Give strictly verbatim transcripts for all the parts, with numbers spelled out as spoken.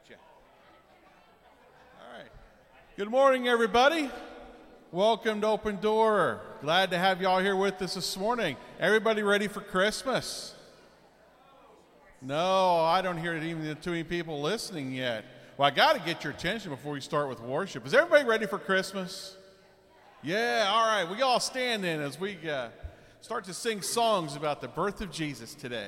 Gotcha. All right. Good morning, everybody. Welcome to Open Door. Glad to have you all here with us this morning. Everybody ready for Christmas? No, I don't hear it even too many people listening yet. Well, I got to get your attention before we start with worship. Is everybody ready for Christmas? Yeah, all right. We all stand then as we uh, start to sing songs about the birth of Jesus today.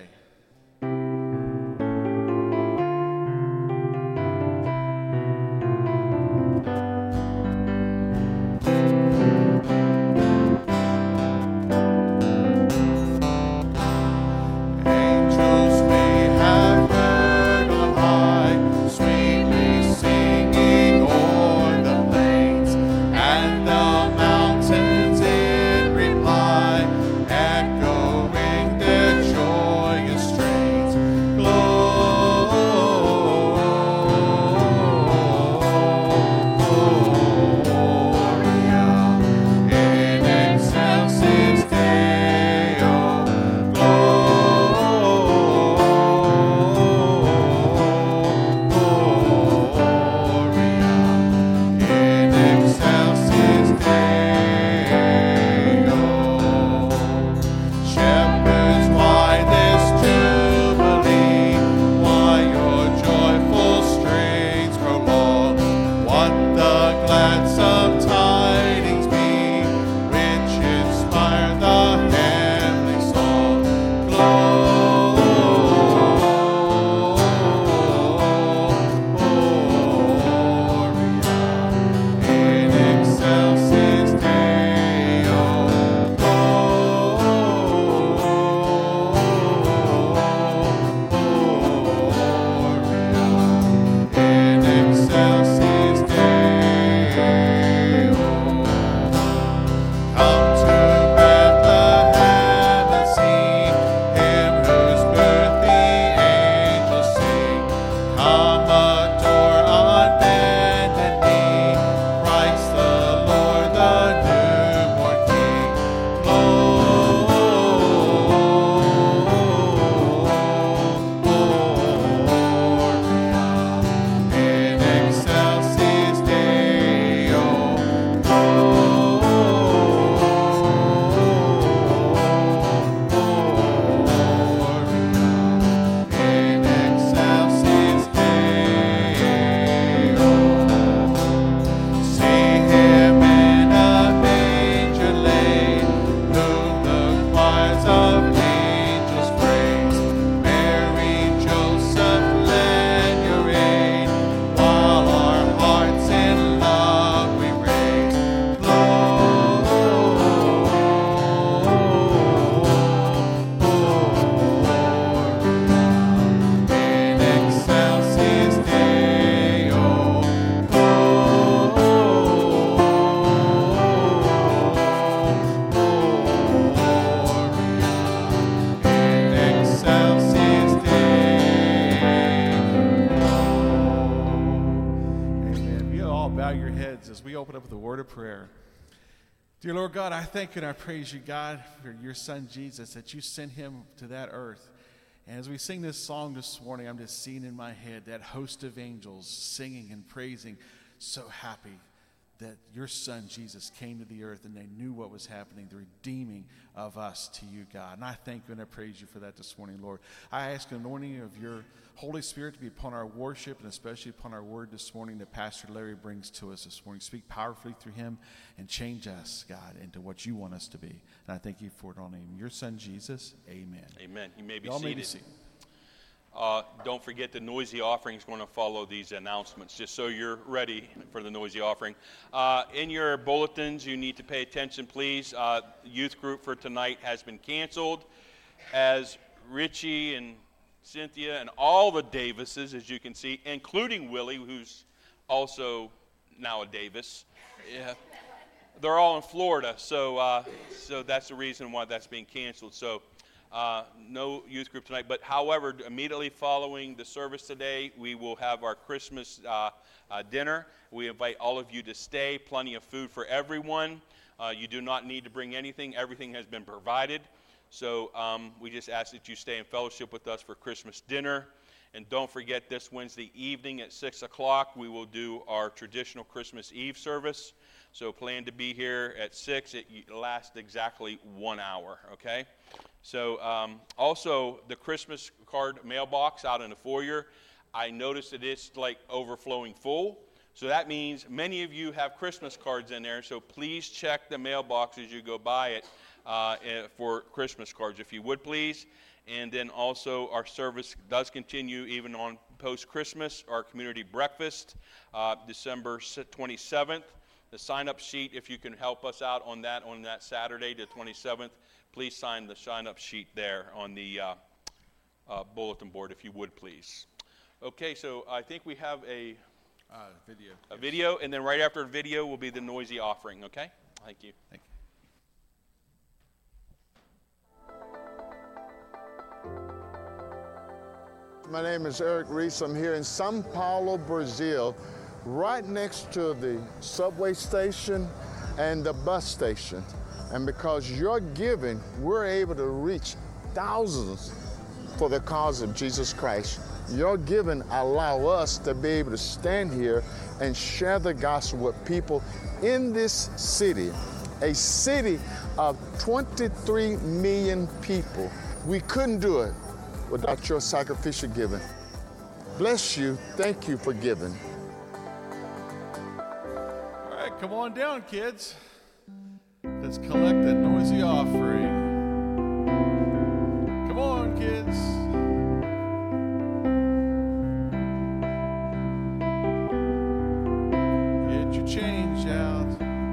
Dear Lord God, I thank and I praise you, God, for your son Jesus, that you sent him to that earth. And as we sing this song this morning, I'm just seeing in my head that host of angels singing and praising, so happy that your son Jesus came to the earth and they knew what was happening, the redeeming of us to you, God. And I thank you and I praise you for that this morning, Lord. I ask an anointing of your Holy Spirit to be upon our worship and especially upon our word this morning that Pastor Larry brings to us this morning. Speak powerfully through him and change us, God, into what you want us to be. And I thank you for it all in the name of your son, Jesus. Amen. Amen. You may be Y'all seated. May be seated. Uh, don't forget the noisy offering is going to follow these announcements, just so you're ready for the noisy offering. Uh, in your bulletins, you need to pay attention, please. Uh, youth group for tonight has been canceled, as Richie and Cynthia and all the Davises, as you can see, including Willie, who's also now a Davis. Yeah. They're all in Florida, so uh, so that's the reason why that's being canceled. So. Uh, no youth group tonight, but however, immediately following the service today, we will have our Christmas uh, uh, dinner. We invite all of you to stay, plenty of food for everyone. Uh, you do not need to bring anything. Everything has been provided. So um, we just ask that you stay in fellowship with us for Christmas dinner. And don't forget, this Wednesday evening at six o'clock, we will do our traditional Christmas Eve service. So plan to be here at six. It lasts exactly one hour, okay? So um, also, the Christmas card mailbox out in the foyer, I noticed that it's like overflowing full. So that means many of you have Christmas cards in there, so please check the mailbox as you go by it uh, for Christmas cards, if you would please. And then also our service does continue even on post-Christmas, our community breakfast, uh, December twenty-seventh. The sign-up sheet, if you can help us out on that on that Saturday, the twenty-seventh, please sign the sign-up sheet there on the uh, uh, bulletin board, if you would please. Okay, so I think we have a... Uh, video. A yes. video, and then right after the video will be the noisy offering, okay? Thank you. Thank you. My name is Eric Reese. I'm here in Sao Paulo, Brazil, right next to the subway station and the bus station. And because you're giving, we're able to reach thousands for the cause of Jesus Christ. Your giving allow us to be able to stand here and share the gospel with people in this city, a city of twenty-three million people. We couldn't do it without your sacrificial giving. Bless you. Thank you for giving. All right, come on down, kids. Let's collect that noisy offering. Come on, kids. Change out.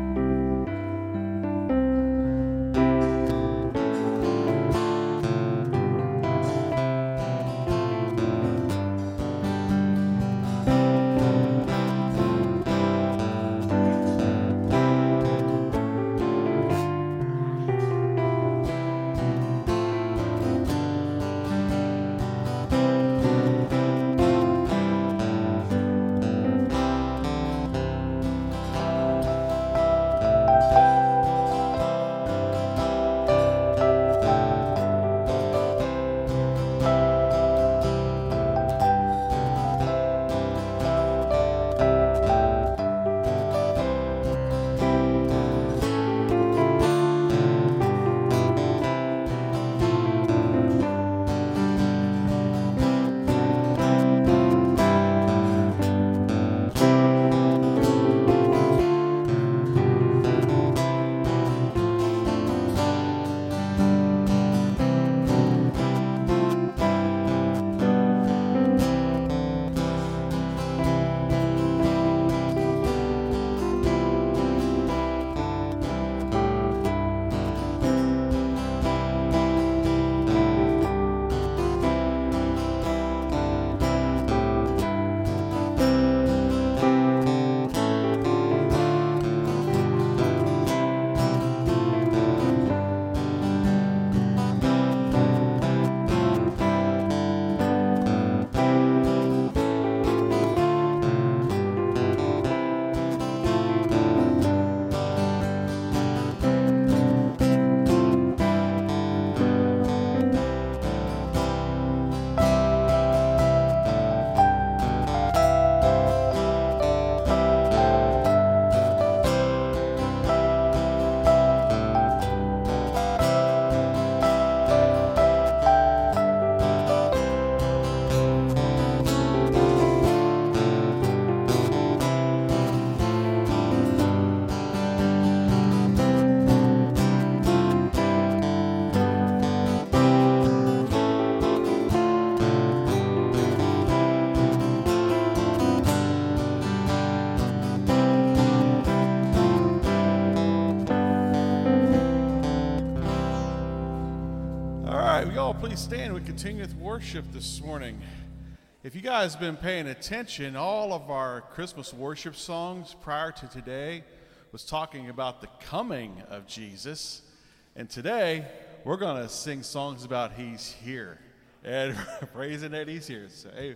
Please stand. We continue with worship this morning. If you guys have been paying attention, all of our Christmas worship songs prior to today was talking about the coming of Jesus. And today, we're going to sing songs about He's here and praising that He's here. So, hey,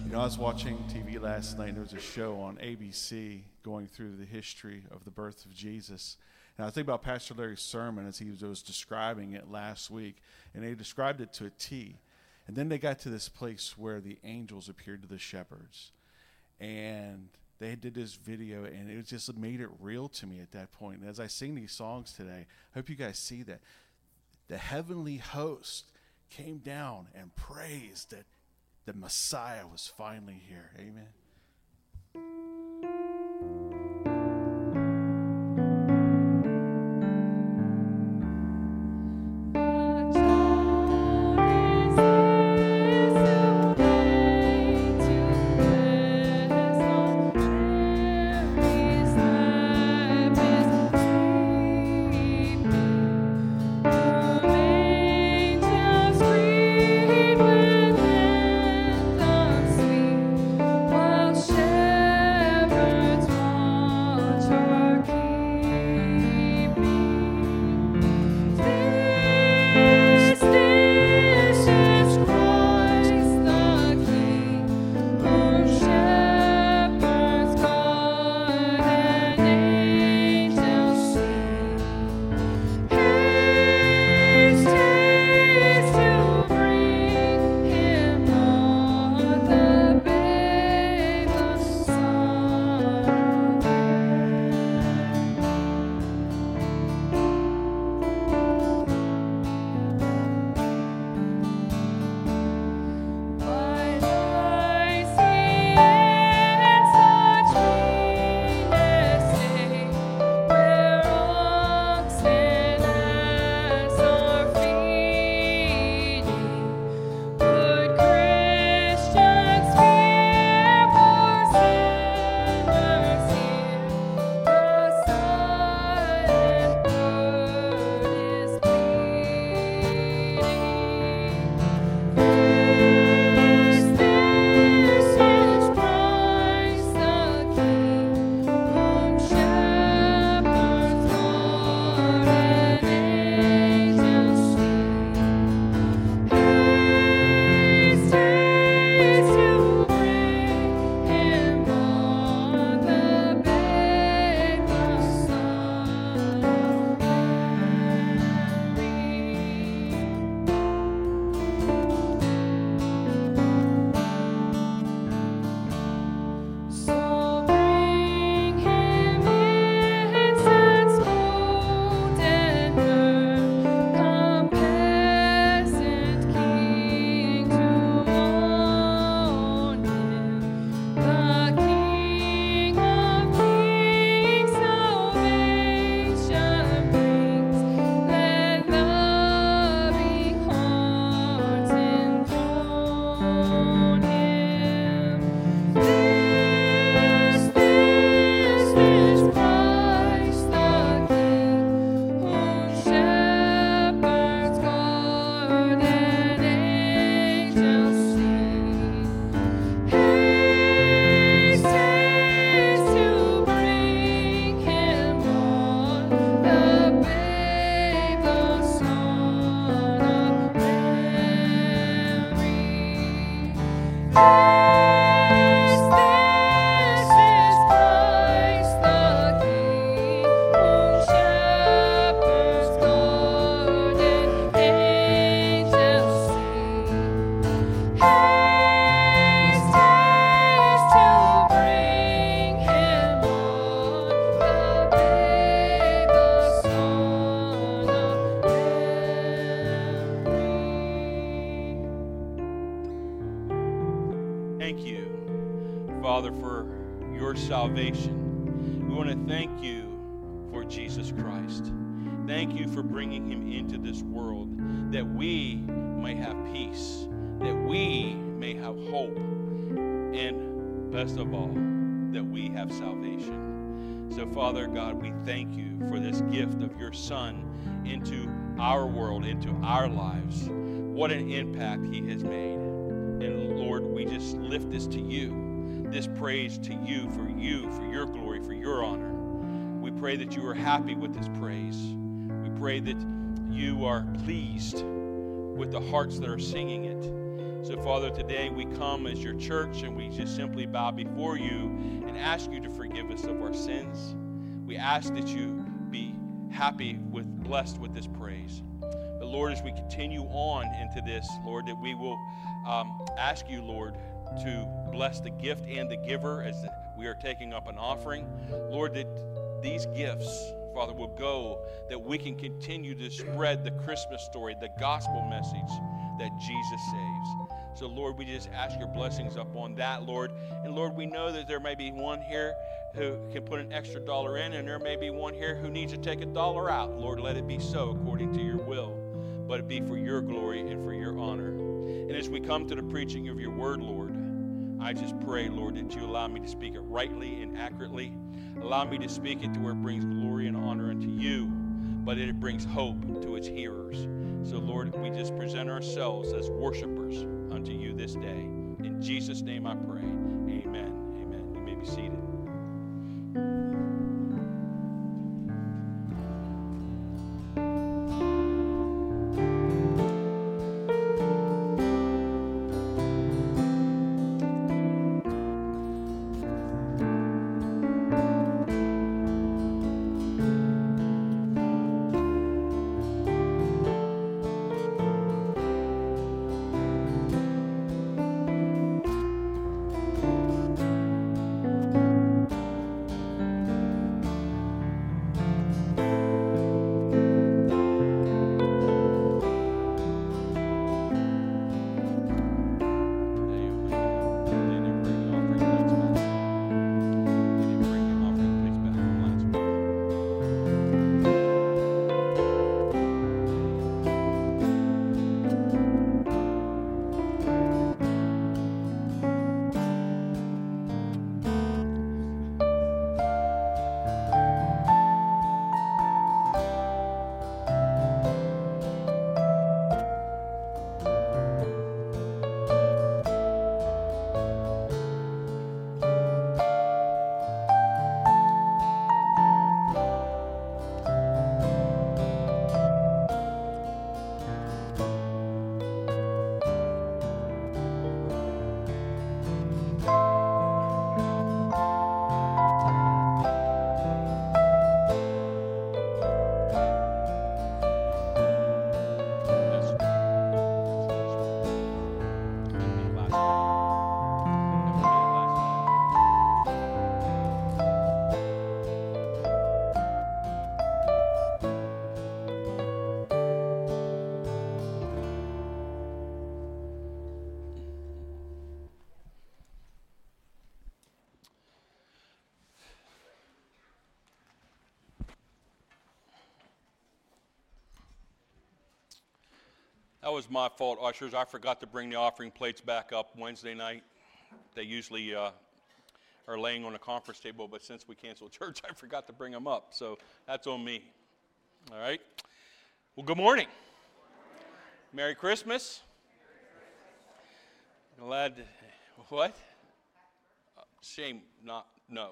You know, I was watching T V last night, and there was a show on A B C going through the history of the birth of Jesus. And I was thinking about Pastor Larry's sermon as he was, was describing it last week, and they described it to a T. And then they got to this place where the angels appeared to the shepherds. And they did this video, and it just made it real to me at that point. And as I sing these songs today, I hope you guys see that. The heavenly host came down and praised that the Messiah was finally here. Amen. Salvation. We want to thank you for Jesus Christ. Thank you for bringing him into this world that we may have peace, that we may have hope, and best of all, that we have salvation. So, Father God, we thank you for this gift of your Son into our world, into our lives. What an impact he has made. And Lord, we just lift this to you. This praise to you, for you, for your glory, for your honor. We pray that you are happy with this praise. We pray that you are pleased with the hearts that are singing it. So, Father, today we come as your church and we just simply bow before you and ask you to forgive us of our sins. We ask that you be happy with, blessed with this praise. But Lord, as we continue on into this, Lord, that we will um, ask you, Lord, to bless the gift and the giver as the, we are taking up an offering. Lord, that these gifts, Father, will go, that we can continue to spread the Christmas story, the gospel message that Jesus saves. So, Lord, we just ask your blessings upon that, Lord. And, Lord, we know that there may be one here who can put an extra dollar in, and there may be one here who needs to take a dollar out. Lord, let it be so according to your will, but it be for your glory and for your honor. And as we come to the preaching of your word, Lord, I just pray, Lord, that you allow me to speak it rightly and accurately. Allow me to speak it to where it brings glory and honor unto you, but it brings hope to its hearers. So, Lord, we just present ourselves as worshipers unto you this day. In Jesus' name I pray. Amen. Amen. You may be seated. That was my fault, ushers. I forgot to bring the offering plates back up Wednesday night. They usually uh, are laying on a conference table, but since we canceled church, I forgot to bring them up. So that's on me. All right. Well, good morning. Merry Christmas. Glad. To, what? Shame not. No.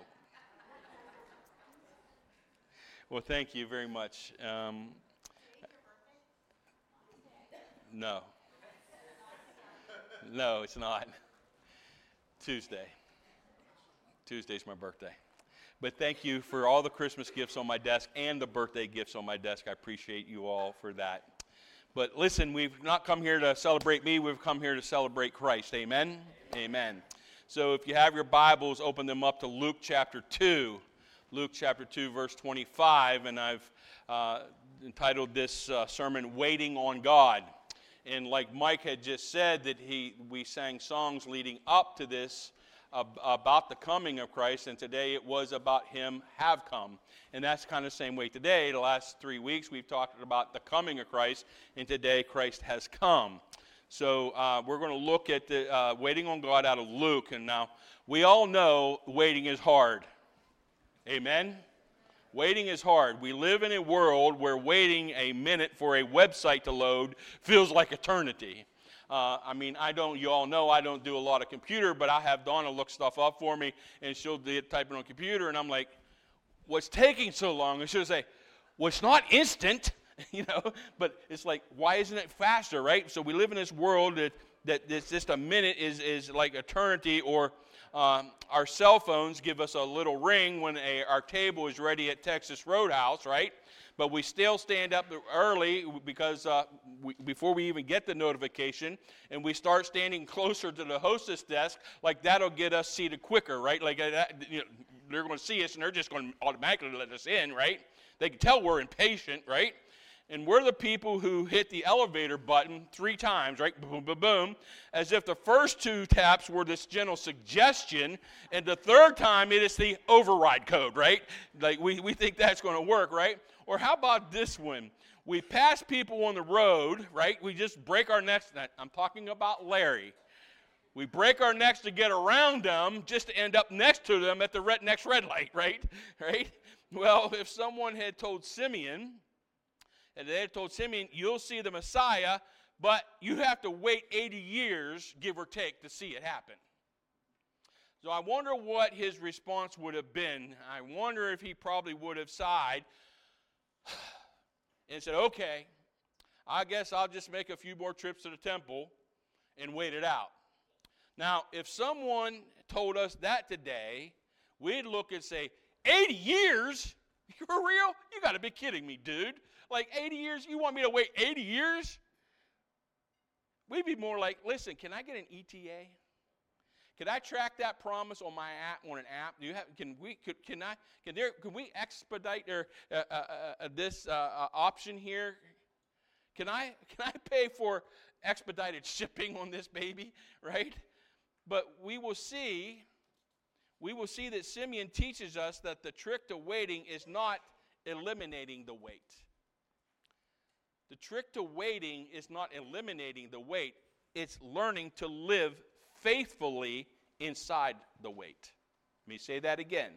Well, thank you very much. Um, No. No, it's not. Tuesday. Tuesday's my birthday. But thank you for all the Christmas gifts on my desk and the birthday gifts on my desk. I appreciate you all for that. But listen, we've not come here to celebrate me. We've come here to celebrate Christ. Amen? Amen. So if you have your Bibles, open them up to Luke chapter two. Luke chapter two, verse twenty-five. And I've uh, entitled this uh, sermon, Waiting on God. And like Mike had just said, that he we sang songs leading up to this uh, about the coming of Christ, and today it was about him have come. And that's kind of the same way today. The last three weeks we've talked about the coming of Christ, and today Christ has come. So uh, we're going to look at the uh, waiting on God out of Luke. And now we all know waiting is hard. Amen? Waiting is hard. We live in a world where waiting a minute for a website to load feels like eternity. Uh, I mean, I don't, you all know I don't do a lot of computer, but I have Donna look stuff up for me, and she'll do it, type it on the computer, and I'm like, what's taking so long? And she'll say, well, it's not instant, you know, but it's like, why isn't it faster, right? So we live in this world that that this just a minute is, is like eternity, or um, our cell phones give us a little ring when a, our table is ready at Texas Roadhouse, right? But we still stand up early because uh, we, before we even get the notification, and we start standing closer to the hostess desk, like that'll get us seated quicker, right? Like uh, that, you know, they're going to see us, and they're just going to automatically let us in, right? They can tell we're impatient, right? And we're the people who hit the elevator button three times, right? Boom, boom, boom. As if the first two taps were this gentle suggestion, and the third time it is the override code, right? Like we, we think that's going to work, right? Or how about this one? We pass people on the road, right? We just break our necks. I'm talking about Larry. We break our necks to get around them just to end up next to them at the red, next red light, right? Right? Well, if someone had told Simeon, and they had told Simeon, you'll see the Messiah, but you have to wait eighty years, give or take, to see it happen. So I wonder what his response would have been. I wonder if he probably would have sighed and said, okay, I guess I'll just make a few more trips to the temple and wait it out. Now, if someone told us that today, we'd look and say, eighty years? You're real? You got to be kidding me, dude. Like eighty years? You want me to wait eighty years? We'd be more like, listen, can I get an E T A? Can I track that promise on my app, on an app? Do you have? Can we? Could, can I? Can there? Can we expedite their, uh, uh, uh, this uh, uh, option here? Can I? Can I pay for expedited shipping on this baby? Right? But we will see. We will see that Simeon teaches us that the trick to waiting is not eliminating the wait. The trick to waiting is not eliminating the wait. It's learning to live faithfully inside the wait. Let me say that again.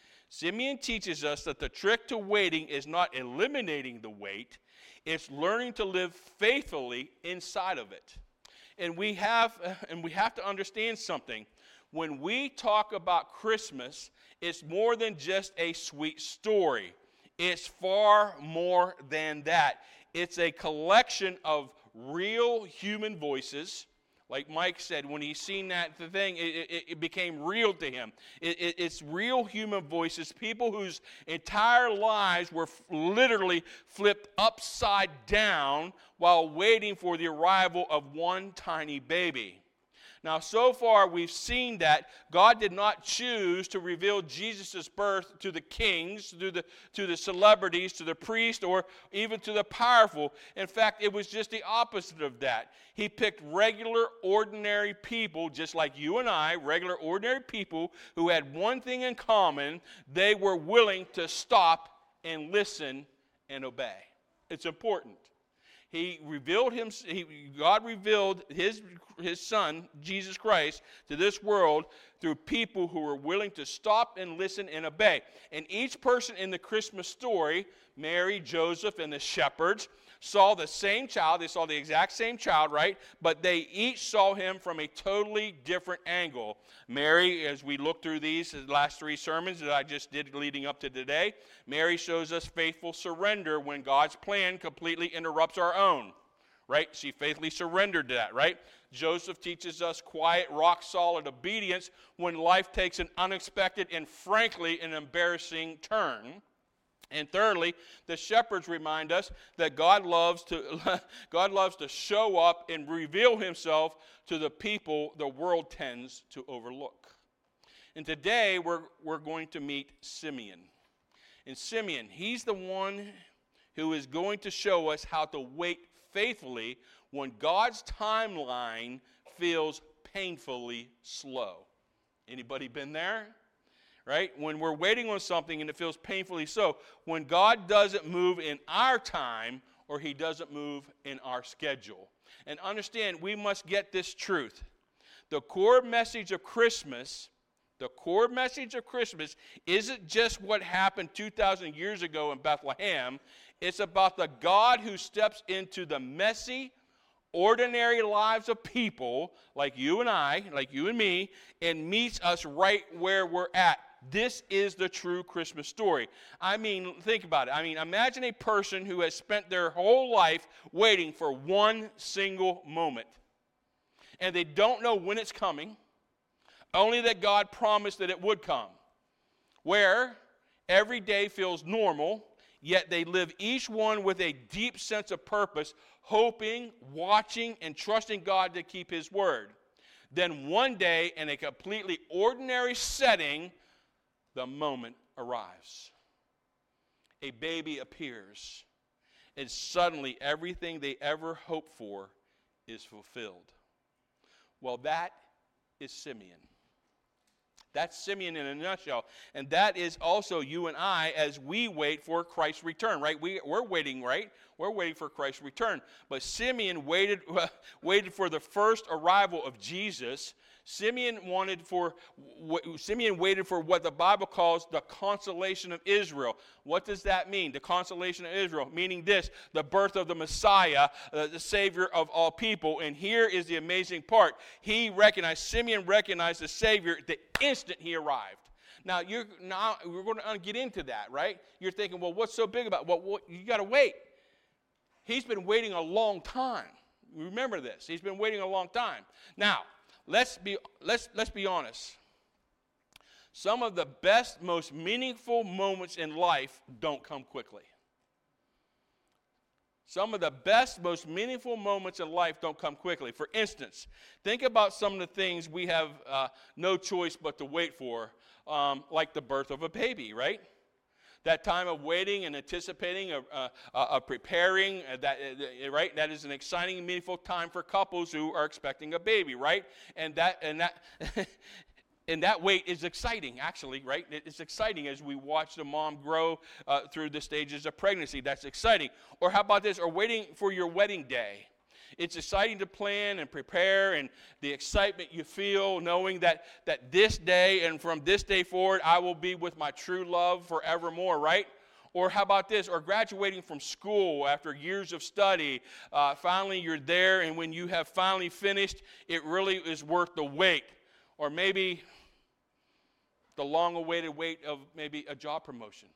Simeon teaches us that the trick to waiting is not eliminating the wait. It's learning to live faithfully inside of it. And we have, and we have to understand something. When we talk about Christmas, it's more than just a sweet story. It's far more than that. It's a collection of real human voices. Like Mike said, when he seen that thing, it, it, it became real to him. It, it, it's real human voices, people whose entire lives were f- literally flipped upside down while waiting for the arrival of one tiny baby. Now, so far, we've seen that God did not choose to reveal Jesus' birth to the kings, to the, to the celebrities, to the priests, or even to the powerful. In fact, it was just the opposite of that. He picked regular, ordinary people, just like you and I, regular, ordinary people who had one thing in common. They were willing to stop and listen and obey. It's important. He revealed him. He, God revealed his, his son, Jesus Christ, to this world through people who were willing to stop and listen and obey. And each person in the Christmas story, Mary, Joseph, and the shepherds, saw the same child. They saw the exact same child, right? But they each saw him from a totally different angle. Mary, as we look through these the last three sermons that I just did leading up to today, Mary shows us faithful surrender when God's plan completely interrupts our own, right? She faithfully surrendered to that, right? Joseph teaches us quiet, rock-solid obedience when life takes an unexpected and, frankly, an embarrassing turn. And thirdly, the shepherds remind us that God loves to God loves to show up and reveal himself to the people the world tends to overlook. And today we're we're going to meet Simeon. And Simeon, he's the one who is going to show us how to wait faithfully when God's timeline feels painfully slow. Anybody been there? Right? When we're waiting on something and it feels painfully so, when God doesn't move in our time or he doesn't move in our schedule. And understand, we must get this truth. The core message of Christmas, the core message of Christmas isn't just what happened two thousand years ago in Bethlehem. It's about the God who steps into the messy, ordinary lives of people like you and I, like you and me, and meets us right where we're at. This is the true Christmas story. I mean, think about it. I mean, imagine a person who has spent their whole life waiting for one single moment. and they don't know when it's coming, only that God promised that it would come, where every day feels normal, yet they live each one with a deep sense of purpose, hoping, watching, and trusting God to keep his word. Then one day, in a completely ordinary setting, the moment arrives. A baby appears, and suddenly everything they ever hoped for is fulfilled. Well, that is Simeon. That's Simeon in a nutshell. And that is also you and I as we wait for Christ's return, right? We, we're waiting, right? We're waiting for Christ's return. But Simeon waited, waited for the first arrival of Jesus. Simeon wanted for Simeon waited for what the Bible calls the consolation of Israel. What does that mean? The consolation of Israel, meaning this, the birth of the Messiah, uh, the Savior of all people. And here is the amazing part. He recognized, Simeon recognized the Savior the instant he arrived. Now, you're, now we're going to get into that, right? You're thinking, well, what's so big about it? Well, what, you got to wait. He's been waiting a long time. Remember this. He's been waiting a long time. Now, Let's be, let's, let's be honest. Some of the best, most meaningful moments in life don't come quickly. Some of the best, most meaningful moments in life don't come quickly. For instance, think about some of the things we have uh, no choice but to wait for, um, like the birth of a baby, right? That time of waiting and anticipating, of uh, uh, preparing, uh, that uh, right? That is an exciting, meaningful time for couples who are expecting a baby, right? And that and that and that wait is exciting, actually, right? It's exciting as we watch the mom grow uh, through the stages of pregnancy. That's exciting. Or how about this? Or waiting for your wedding day. It's exciting to plan and prepare, and the excitement you feel knowing that, that this day and from this day forward, I will be with my true love forevermore, right? Or how about this? Or graduating from school after years of study. Uh, finally, you're there, and when you have finally finished, it really is worth the wait. Or maybe the long-awaited wait of maybe a job promotion.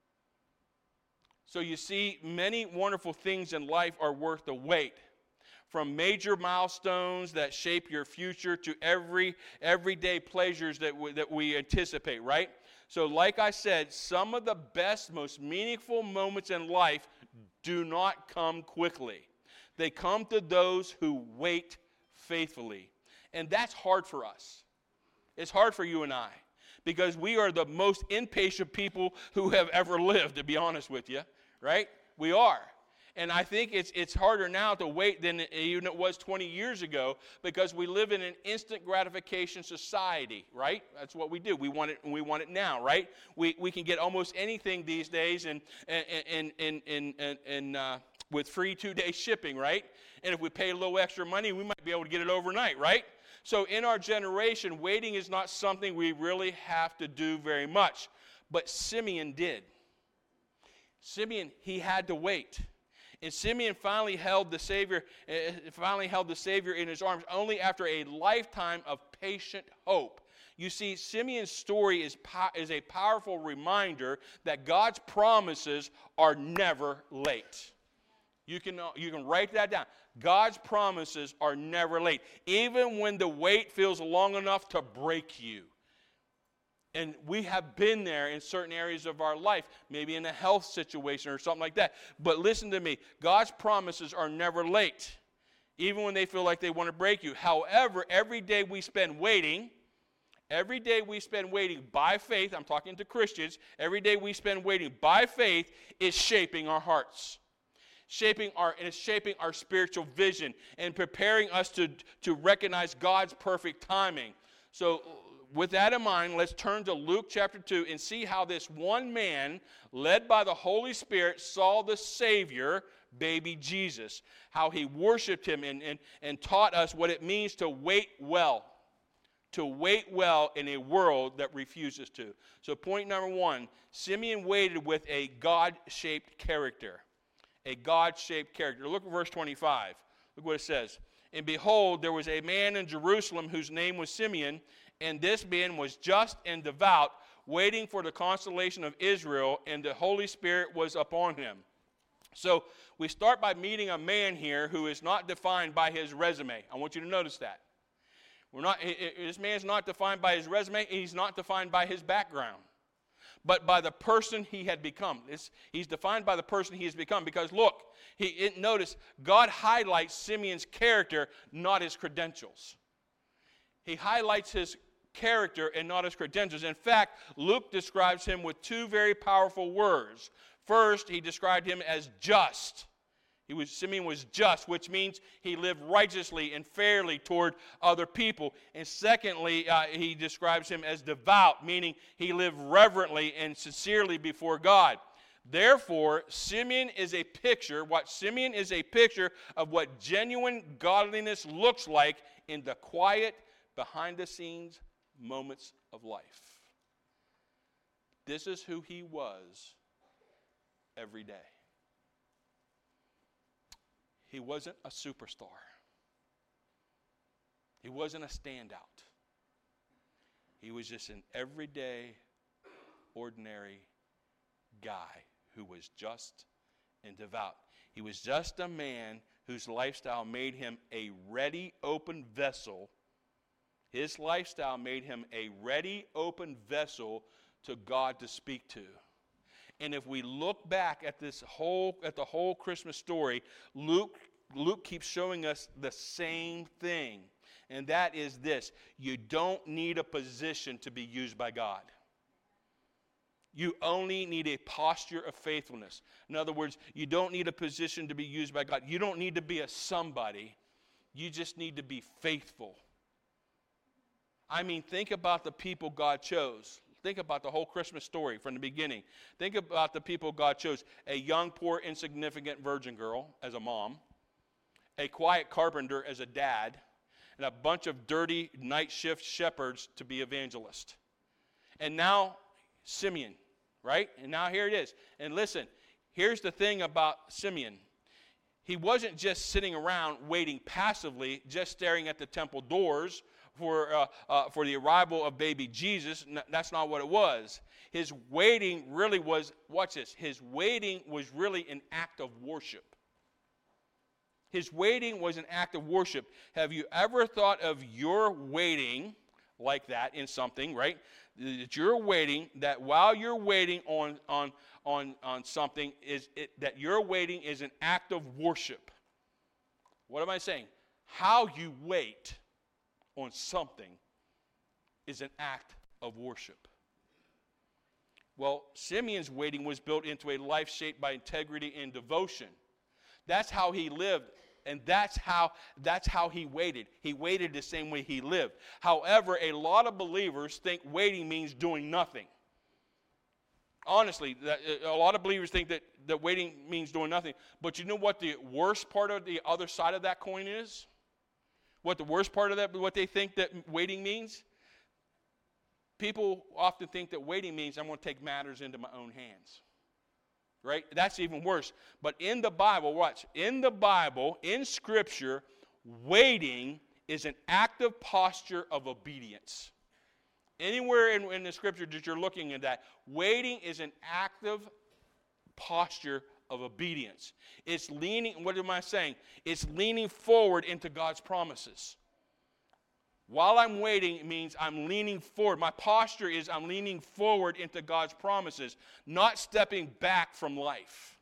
So you see, many wonderful things in life are worth the wait. From major milestones that shape your future to every everyday pleasures that we, that we anticipate, right? So like I said, some of the best, most meaningful moments in life do not come quickly. They come to those who wait faithfully. And that's hard for us. It's hard for you and I because we are the most impatient people who have ever lived, to be honest with you, right? We are. And I think it's it's harder now to wait than even it was twenty years ago because we live in an instant gratification society, right? That's what we do. We want it and we want it now, right? We we can get almost anything these days and and and and and, and, and uh, with free two-day shipping, right? And if we pay a little extra money, we might be able to get it overnight, right? So in our generation, waiting is not something we really have to do very much. But Simeon did. Simeon, he had to wait. And Simeon finally held the Savior, uh, finally held the Savior in his arms only after a lifetime of patient hope. You see, Simeon's story is, po- is a powerful reminder that God's promises are never late. You can, uh, you can write that down. God's promises are never late, even when the wait feels long enough to break you. And we have been there in certain areas of our life, maybe in a health situation or something like that. But listen to me, God's promises are never late, even when they feel like they want to break you. However, every day we spend waiting, every day we spend waiting by faith, I'm talking to Christians, every day we spend waiting by faith is shaping our hearts. Shaping our, and it's shaping our spiritual vision and preparing us to, to recognize God's perfect timing. So, with that in mind, let's turn to Luke chapter two and see how this one man, led by the Holy Spirit, saw the Savior, baby Jesus. How he worshiped him and, and, and taught us what it means to wait well. To wait well in a world that refuses to. So point number one, Simeon waited with a God-shaped character. A God-shaped character. Look at verse twenty-five. Look what it says. And behold, there was a man in Jerusalem whose name was Simeon, and this man was just and devout, waiting for the consolation of Israel, and the Holy Spirit was upon him. So we start by meeting a man here who is not defined by his resume. I want you to notice that. We're not, this man's not defined by his resume, he's not defined by his background, but by the person he had become. It's, he's defined by the person he has become, because look, he, it, notice, God highlights Simeon's character, not his credentials. He highlights his character and not his credentials. In fact, Luke describes him with two very powerful words. First, he described him as just. He was, Simeon was just, which means he lived righteously and fairly toward other people. And secondly, uh, he describes him as devout, meaning he lived reverently and sincerely before God. Therefore, Simeon is a picture, what Simeon is a picture of what genuine godliness looks like in the quiet, behind-the-scenes moments of life. This is who he was every day. He wasn't a superstar. He wasn't a standout. He was just an everyday, ordinary guy who was just and devout. He was just a man whose lifestyle made him a ready, open vessel. His lifestyle made him a ready, open vessel to God to speak to. And if we look back at this whole, at the whole Christmas story, Luke, Luke keeps showing us the same thing. And that is this: you don't need a position to be used by God. You only need a posture of faithfulness. In other words, you don't need a position to be used by God. You don't need to be a somebody. You just need to be faithful. I mean, think about the people God chose. Think about the whole Christmas story from the beginning. Think about the people God chose. A young, poor, insignificant virgin girl as a mom. A quiet carpenter as a dad. And a bunch of dirty night shift shepherds to be evangelists. And now Simeon, right? And now here it is. And listen, here's the thing about Simeon. He wasn't just sitting around waiting passively, just staring at the temple doors for uh, uh, for the arrival of baby Jesus. No, that's not what it was. His waiting really was, watch this, his waiting was really an act of worship. His waiting was an act of worship. Have you ever thought of your waiting like that in something, right? That you're waiting, that while you're waiting on on on, on something, is it, that your waiting is an act of worship. What am I saying? How you wait on something is an act of worship. Well, Simeon's waiting was built into a life shaped by integrity and devotion. That's how he lived, and that's how that's how he waited. He waited the same way he lived. However, a lot of believers think waiting means doing nothing. Honestly, a lot of believers think that, that waiting means doing nothing. But you know what the worst part of the other side of that coin is? What the worst part of that, what they think that waiting means? People often think that waiting means I'm going to take matters into my own hands. Right? That's even worse. But in the Bible, watch, in the Bible, in Scripture, waiting is an active posture of obedience. Anywhere in, in the Scripture that you're looking at that, waiting is an active posture of obedience. It's leaning, what am I saying? It's leaning forward into God's promises. While I'm waiting, it means I'm leaning forward. My posture is I'm leaning forward into God's promises, not stepping back from life.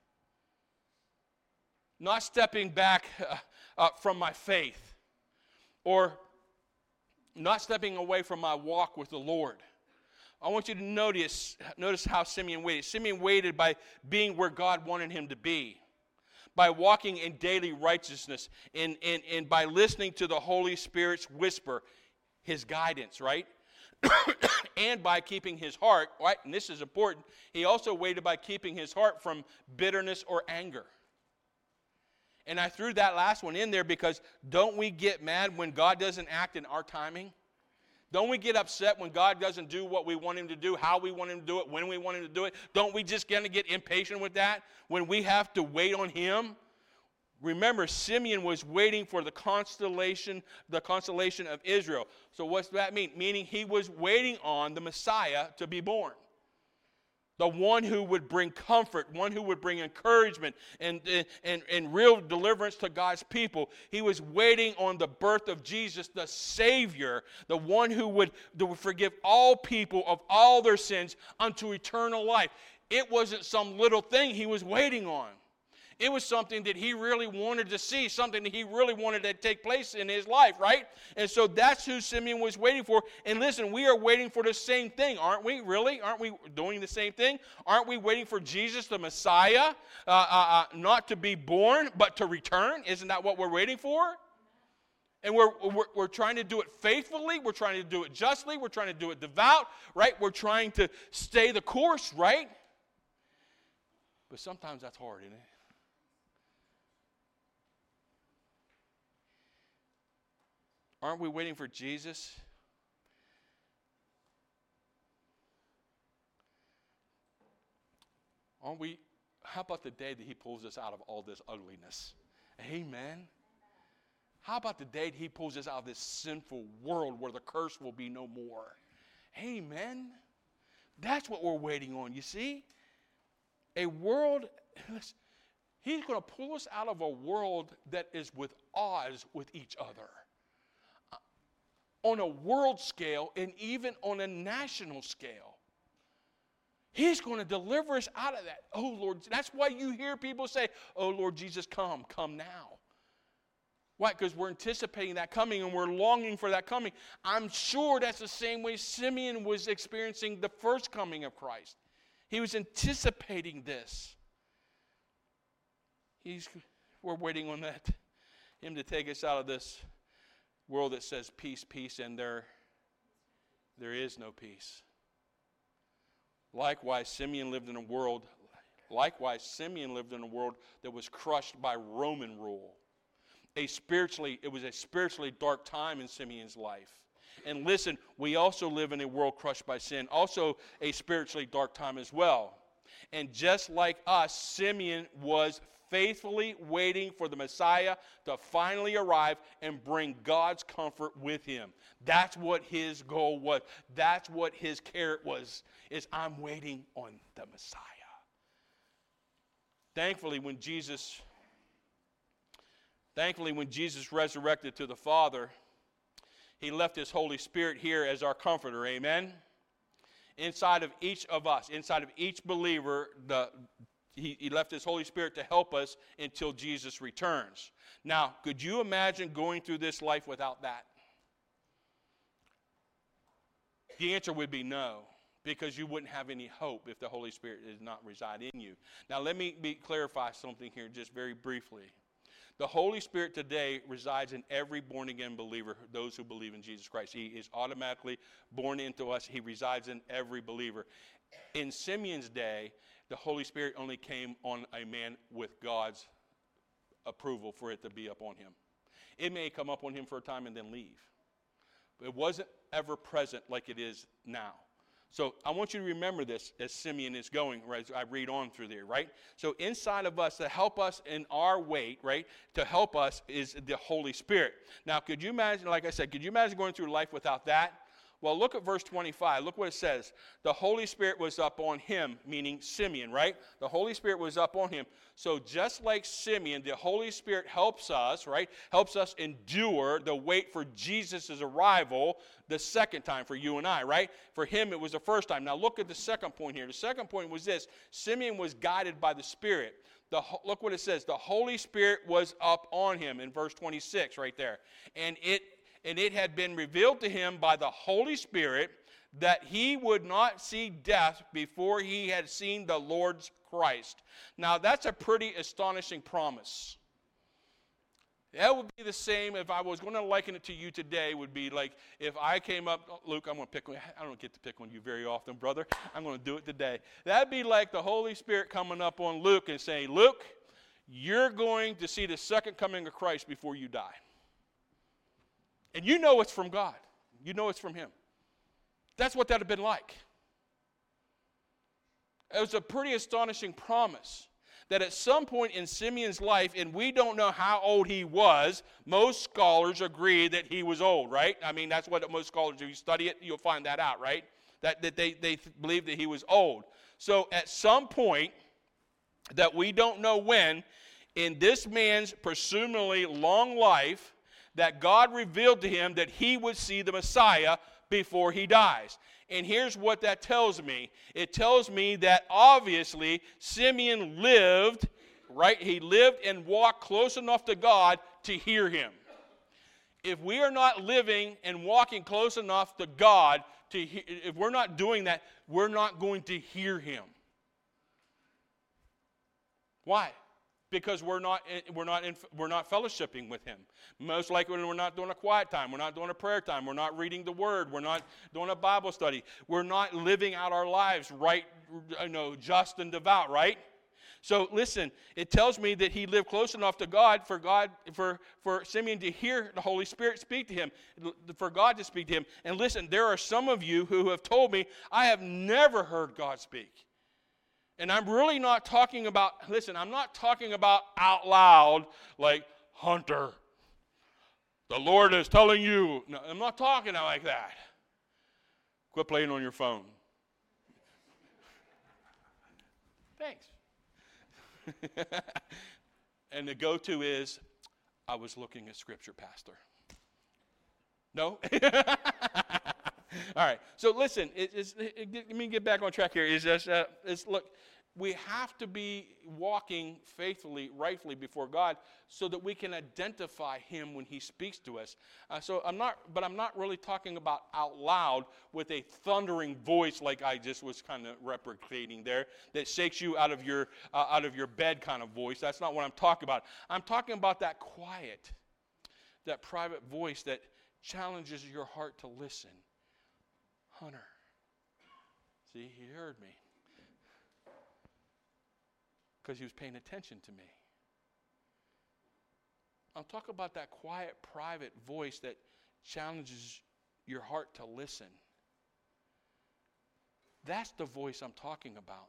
Not stepping back uh, uh, from my faith. Or not stepping away from my walk with the Lord. I want you to notice, notice how Simeon waited. Simeon waited by being where God wanted him to be. By walking in daily righteousness. And, and, and by listening to the Holy Spirit's whisper. His guidance, right? And by keeping his heart, right? And this is important. He also waited by keeping his heart from bitterness or anger. And I threw that last one in there because don't we get mad when God doesn't act in our timing? Don't we get upset when God doesn't do what we want him to do, how we want him to do it, when we want him to do it? Don't we just kind of get impatient with that when we have to wait on him? Remember, Simeon was waiting for the constellation, the consolation of Israel. So what's that mean? Meaning he was waiting on the Messiah to be born. the one who would bring comfort, one who would bring encouragement and, and, and real deliverance to God's people. He was waiting on the birth of Jesus, the Savior, the one who would, that would forgive all people of all their sins unto eternal life. It wasn't some little thing he was waiting on. It was something that he really wanted to see, something that he really wanted to take place in his life, right? And so that's who Simeon was waiting for. And listen, we are waiting for the same thing, aren't we? Really? Aren't we doing the same thing? Aren't we waiting for Jesus, the Messiah, uh, uh, uh, not to be born, but to return? Isn't that what we're waiting for? And we're, we're, we're trying to do it faithfully. We're trying to do it justly. We're trying to do it devout, right? We're trying to stay the course, right? But sometimes that's hard, isn't it? Aren't we waiting for Jesus? Aren't we? How about the day that he pulls us out of all this ugliness? Amen. How about the day that he pulls us out of this sinful world where the curse will be no more? Amen. That's what we're waiting on, you see? A world, he's going to pull us out of a world that is with odds with each other. On a world scale and even on a national scale. He's going to deliver us out of that. Oh, Lord, that's why you hear people say, oh, Lord Jesus, come, come now. Why? Because we're anticipating that coming and we're longing for that coming. I'm sure that's the same way Simeon was experiencing the first coming of Christ. He was anticipating this. He's, we're waiting on that, him to take us out of this world that says peace, peace, and there, there is no peace. Likewise, Simeon lived in a world, likewise, Simeon lived in a world that was crushed by Roman rule. A spiritually, it was a spiritually dark time in Simeon's life. And listen, we also live in a world crushed by sin, also a spiritually dark time as well. And just like us, Simeon was faithfully waiting for the Messiah to finally arrive and bring God's comfort with him. That's what his goal was. That's what his carrot was, is I'm waiting on the Messiah. Thankfully, when Jesus, thankfully, when Jesus resurrected to the Father, he left his Holy Spirit here as our comforter. Amen? Inside of each of us, inside of each believer, the He, he left his Holy Spirit to help us until Jesus returns. Now, could you imagine going through this life without that? The answer would be no, because you wouldn't have any hope if the Holy Spirit did not reside in you. Now, let me be, clarify something here just very briefly. The Holy Spirit today resides in every born-again believer, those who believe in Jesus Christ. He is automatically born into us. He resides in every believer. In Simeon's day, the Holy Spirit only came on a man with God's approval for it to be up on him. It may come up on him for a time and then leave. But it wasn't ever present like it is now. So I want you to remember this as Simeon is going, right, as I read on through there, right? So inside of us, to help us in our wait, right, to help us is the Holy Spirit. Now, could you imagine, like I said, could you imagine going through life without that? Well, look at verse twenty-five. Look what it says. The Holy Spirit was up on him, meaning Simeon, right? The Holy Spirit was up on him. So just like Simeon, the Holy Spirit helps us, right? Helps us endure the wait for Jesus' arrival the second time for you and I, right? For him, it was the first time. Now look at the second point here. The second point was this. Simeon was guided by the Spirit. The, look what it says. The Holy Spirit was up on him in verse twenty-six right there. And it And it had been revealed to him by the Holy Spirit that he would not see death before he had seen the Lord's Christ. Now, that's a pretty astonishing promise. That would be the same if I was going to liken it to you today, would be like if I came up, oh, Luke, I'm going to pick on you. I don't get to pick on you very often, brother. I'm going to do it today. That'd be like the Holy Spirit coming up on Luke and saying, Luke, you're going to see the second coming of Christ before you die. And you know it's from God. You know it's from him. That's what that would have been like. It was a pretty astonishing promise that at some point in Simeon's life, and we don't know how old he was, most scholars agree that he was old, right? I mean, that's what most scholars, if you study it, you'll find that out, right? that, that they, they believed that he was old. So at some point that we don't know when, in this man's presumably long life, that God revealed to him that he would see the Messiah before he dies. And here's what that tells me. It tells me that obviously Simeon lived, right? He lived and walked close enough to God to hear him. If we are not living and walking close enough to God, to he- if we're not doing that, we're not going to hear him. Why? Because we're not we're not in, we're not fellowshipping with him. Most likely when we're not doing a quiet time, we're not doing a prayer time, we're not reading the Word, we're not doing a Bible study, we're not living out our lives right, you know, just and devout, right? So listen, it tells me that he lived close enough to God for God for for Simeon to hear the Holy Spirit speak to him, for God to speak to him. And listen, there are some of you who have told me, I have never heard God speak. And I'm really not talking about, listen, I'm not talking about out loud like, Hunter, the Lord is telling you. No, I'm not talking like that. Quit playing on your phone. Thanks. And the go-to is, I was looking at Scripture, Pastor. No? All right. So listen, it, it's, it, let me get back on track here. It's just, uh, it's, look, we have to be walking faithfully, rightfully before God, so that we can identify Him when He speaks to us. Uh, so I'm not, but I'm not really talking about out loud with a thundering voice like I just was kind of replicating there, that shakes you out of your uh, out of your bed kind of voice. That's not what I'm talking about. I'm talking about that quiet, that private voice that challenges your heart to listen. Hunter, see, he heard me because he was paying attention to me. I'm talking about that quiet, private voice that challenges your heart to listen. That's the voice I'm talking about.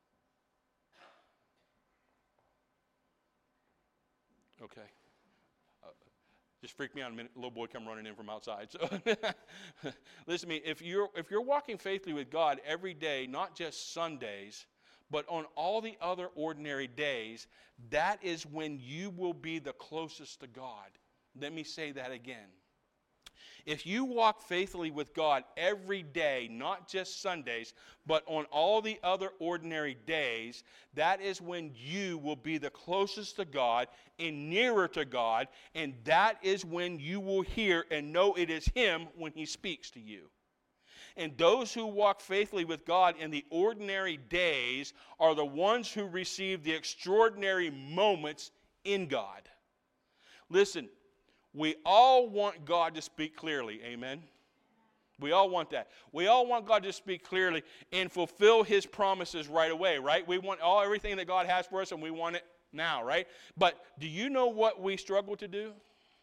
Okay. Uh, just freaked me out a minute. A little boy come running in from outside. So listen to me. If you're if you're walking faithfully with God every day, not just Sundays, but on all the other ordinary days, that is when you will be the closest to God. Let me say that again. If you walk faithfully with God every day, not just Sundays, but on all the other ordinary days, that is when you will be the closest to God and nearer to God, and that is when you will hear and know it is Him when He speaks to you. And those who walk faithfully with God in the ordinary days are the ones who receive the extraordinary moments in God. Listen, we all want God to speak clearly, amen? We all want that. We all want God to speak clearly and fulfill His promises right away, right? We want all everything that God has for us, and we want it now, right? But do you know what we struggle to do?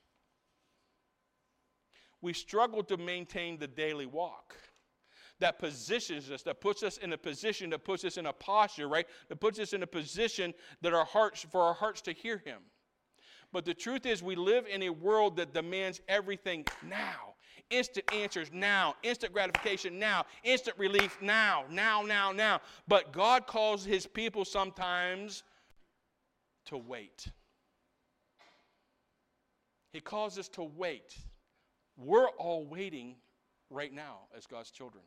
We struggle to maintain the daily walk. That positions us, that puts us in a position, that puts us in a posture, right? That puts us in a position that our hearts, for our hearts to hear Him. But the truth is, we live in a world that demands everything now. Instant answers now. Instant gratification now. Instant relief now. Now, now, now. But God calls His people sometimes to wait. He calls us to wait. We're all waiting right now as God's children.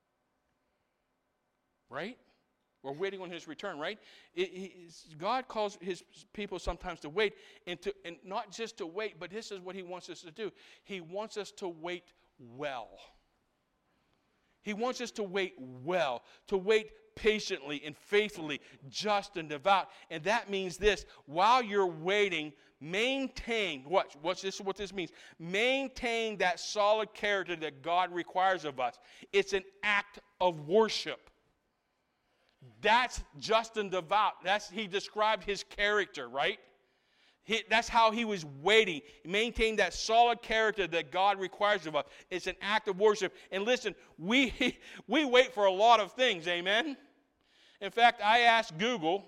Right? We're waiting on His return, right? It, it, God calls His people sometimes to wait, and, to, and not just to wait, but this is what He wants us to do. He wants us to wait well. He wants us to wait well, to wait patiently and faithfully, just and devout. And that means this: while you're waiting, maintain, watch, watch this, what this means. Maintain that solid character that God requires of us. It's an act of worship. That's just and devout. That's, He described His character, right? He, that's how He was waiting. Maintain that solid character that God requires of us. It's an act of worship. And listen, we, we wait for a lot of things, amen? In fact, I asked Google,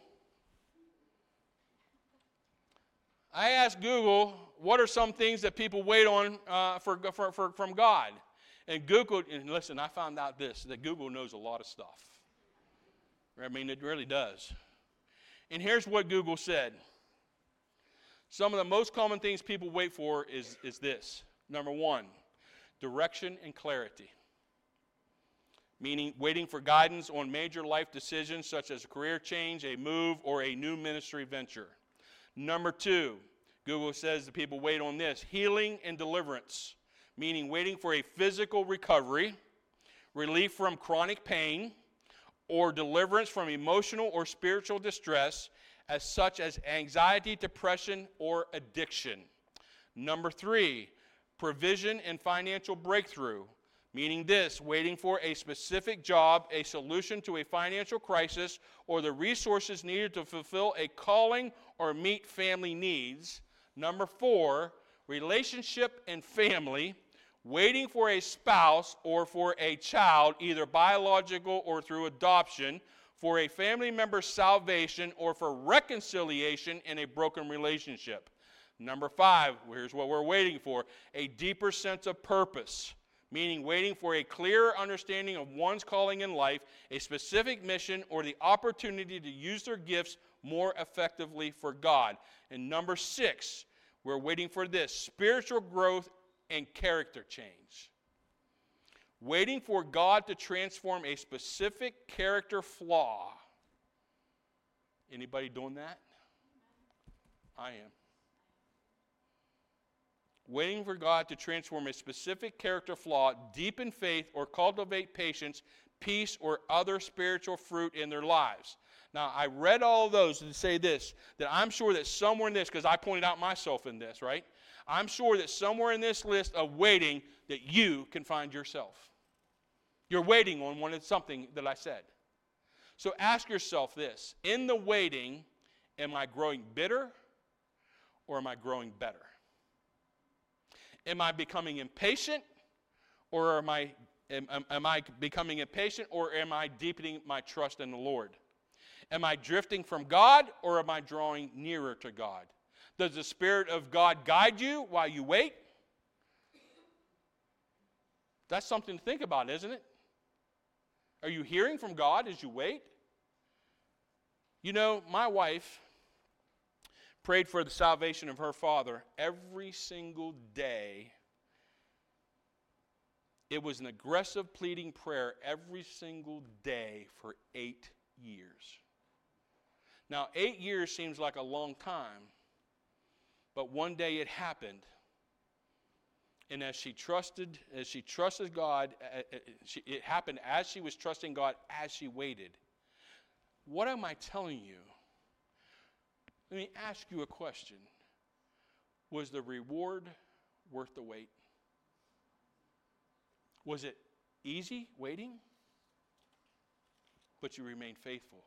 I asked Google, what are some things that people wait on uh, for, for, for, from God? And Google, and listen, I found out this, that Google knows a lot of stuff. I mean, it really does. And here's what Google said. Some of the most common things people wait for is, is this. Number one, direction and clarity. Meaning waiting for guidance on major life decisions such as a career change, a move, or a new ministry venture. Number two, Google says that people wait on this, healing and deliverance. Meaning waiting for a physical recovery, relief from chronic pain, or deliverance from emotional or spiritual distress, as such as anxiety, depression, or addiction. Number three, provision and financial breakthrough, meaning this, waiting for a specific job, a solution to a financial crisis, or the resources needed to fulfill a calling or meet family needs. Number four, relationship and family, waiting for a spouse or for a child, either biological or through adoption, for a family member's salvation or for reconciliation in a broken relationship. Number five, here's what we're waiting for, a deeper sense of purpose, meaning waiting for a clearer understanding of one's calling in life, a specific mission, or the opportunity to use their gifts more effectively for God. And number six, we're waiting for this, spiritual growth and character change. Waiting for God to transform a specific character flaw. Anybody doing that? I am. Waiting for God to transform a specific character flaw, deepen faith, or cultivate patience, peace, or other spiritual fruit in their lives. Now, I read all of those to say this, that I'm sure that somewhere in this, because I pointed out myself in this, right? I'm sure that somewhere in this list of waiting that you can find yourself. You're waiting on one of something that I said. So ask yourself this. In the waiting, am I growing bitter or am I growing better? Am I becoming impatient or am I, am, am I becoming impatient or am I deepening my trust in the Lord? Am I drifting from God or am I drawing nearer to God? Does the Spirit of God guide you while you wait? That's something to think about, isn't it? Are you hearing from God as you wait? You know, my wife prayed for the salvation of her father every single day. It was an aggressive pleading prayer every single day for eight years. Now, eight years seems like a long time. But one day it happened, and as she trusted, as she trusted God, it happened as she was trusting God as she waited. What am I telling you? Let me ask you a question. Was the reward worth the wait? Was it easy waiting? But you remained faithful.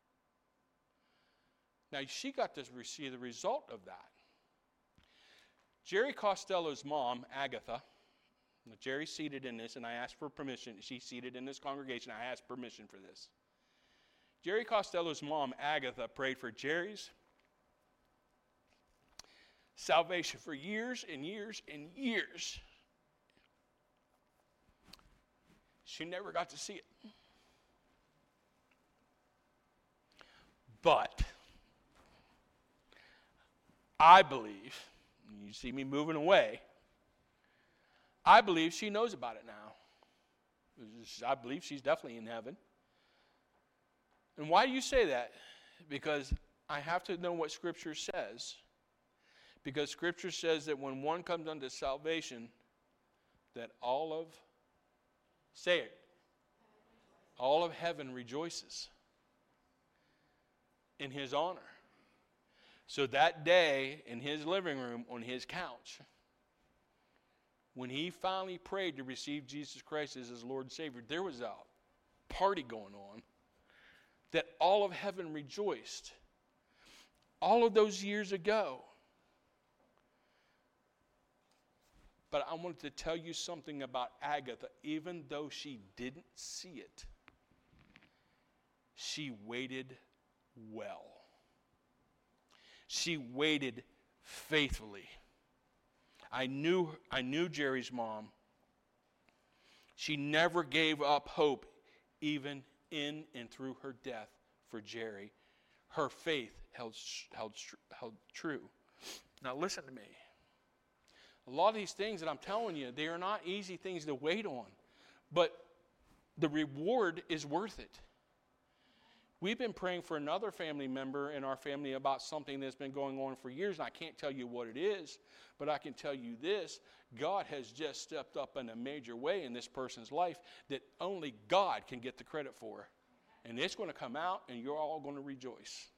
Now, she got to receive the result of that. Jerry Costello's mom, Agatha, Jerry's seated in this, and I asked for permission. She's seated in this congregation. I asked permission for this. Jerry Costello's mom, Agatha, prayed for Jerry's salvation for years and years and years. She never got to see it. But I believe, you see me moving away, I believe she knows about it now. I believe she's definitely in heaven. And why do you say that? Because I have to know what Scripture says. Because Scripture says that when one comes unto salvation, that all of, say it, all of heaven rejoices in his honor. So that day, in his living room, on his couch, when he finally prayed to receive Jesus Christ as his Lord and Savior, there was a party going on that all of heaven rejoiced. All of those years ago. But I wanted to tell you something about Agatha. Even though she didn't see it, she waited well. She waited faithfully. I knew, I knew Jerry's mom. She never gave up hope, even in and through her death for Jerry. Her faith held, held, held true. Now listen to me. A lot of these things that I'm telling you, they are not easy things to wait on. But the reward is worth it. We've been praying for another family member in our family about something that's been going on for years, and I can't tell you what it is, but I can tell you this. God has just stepped up in a major way in this person's life that only God can get the credit for. And it's going to come out, and you're all going to rejoice.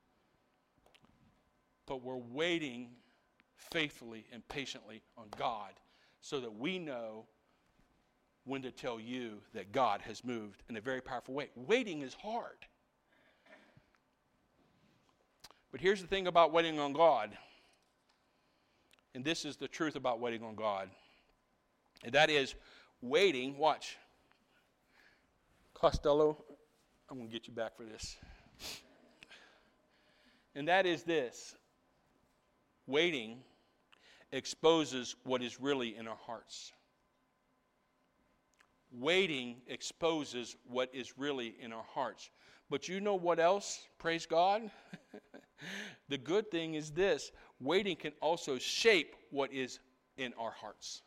But we're waiting faithfully and patiently on God so that we know when to tell you that God has moved in a very powerful way. Waiting is hard. But here's the thing about waiting on God. And this is the truth about waiting on God. And that is waiting, watch. Costello, I'm going to get you back for this. And that is this. Waiting exposes what is really in our hearts. Waiting exposes what is really in our hearts. But you know what else? Praise God. The good thing is this. Waiting can also shape what is in our hearts.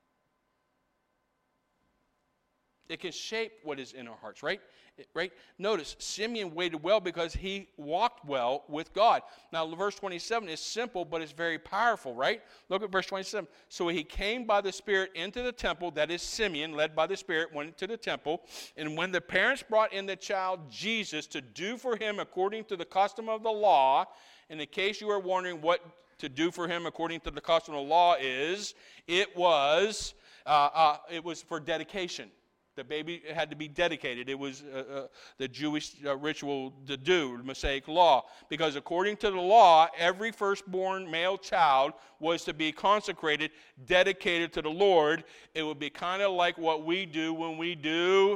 It can shape what is in our hearts, right? Right? Notice, Simeon waited well because he walked well with God. Now, verse twenty-seven is simple, but it's very powerful, right? Look at verse twenty-seven. So he came by the Spirit into the temple, that is Simeon, led by the Spirit, went to the temple. And when the parents brought in the child Jesus to do for him according to the custom of the law, and in case you are wondering what to do for him according to the custom of the law is, it was, uh, uh, it was for dedication. The baby had to be dedicated. It was uh, uh, the Jewish uh, ritual to do, the Mosaic law. Because according to the law, every firstborn male child was to be consecrated, dedicated to the Lord. It would be kind of like what we do when we do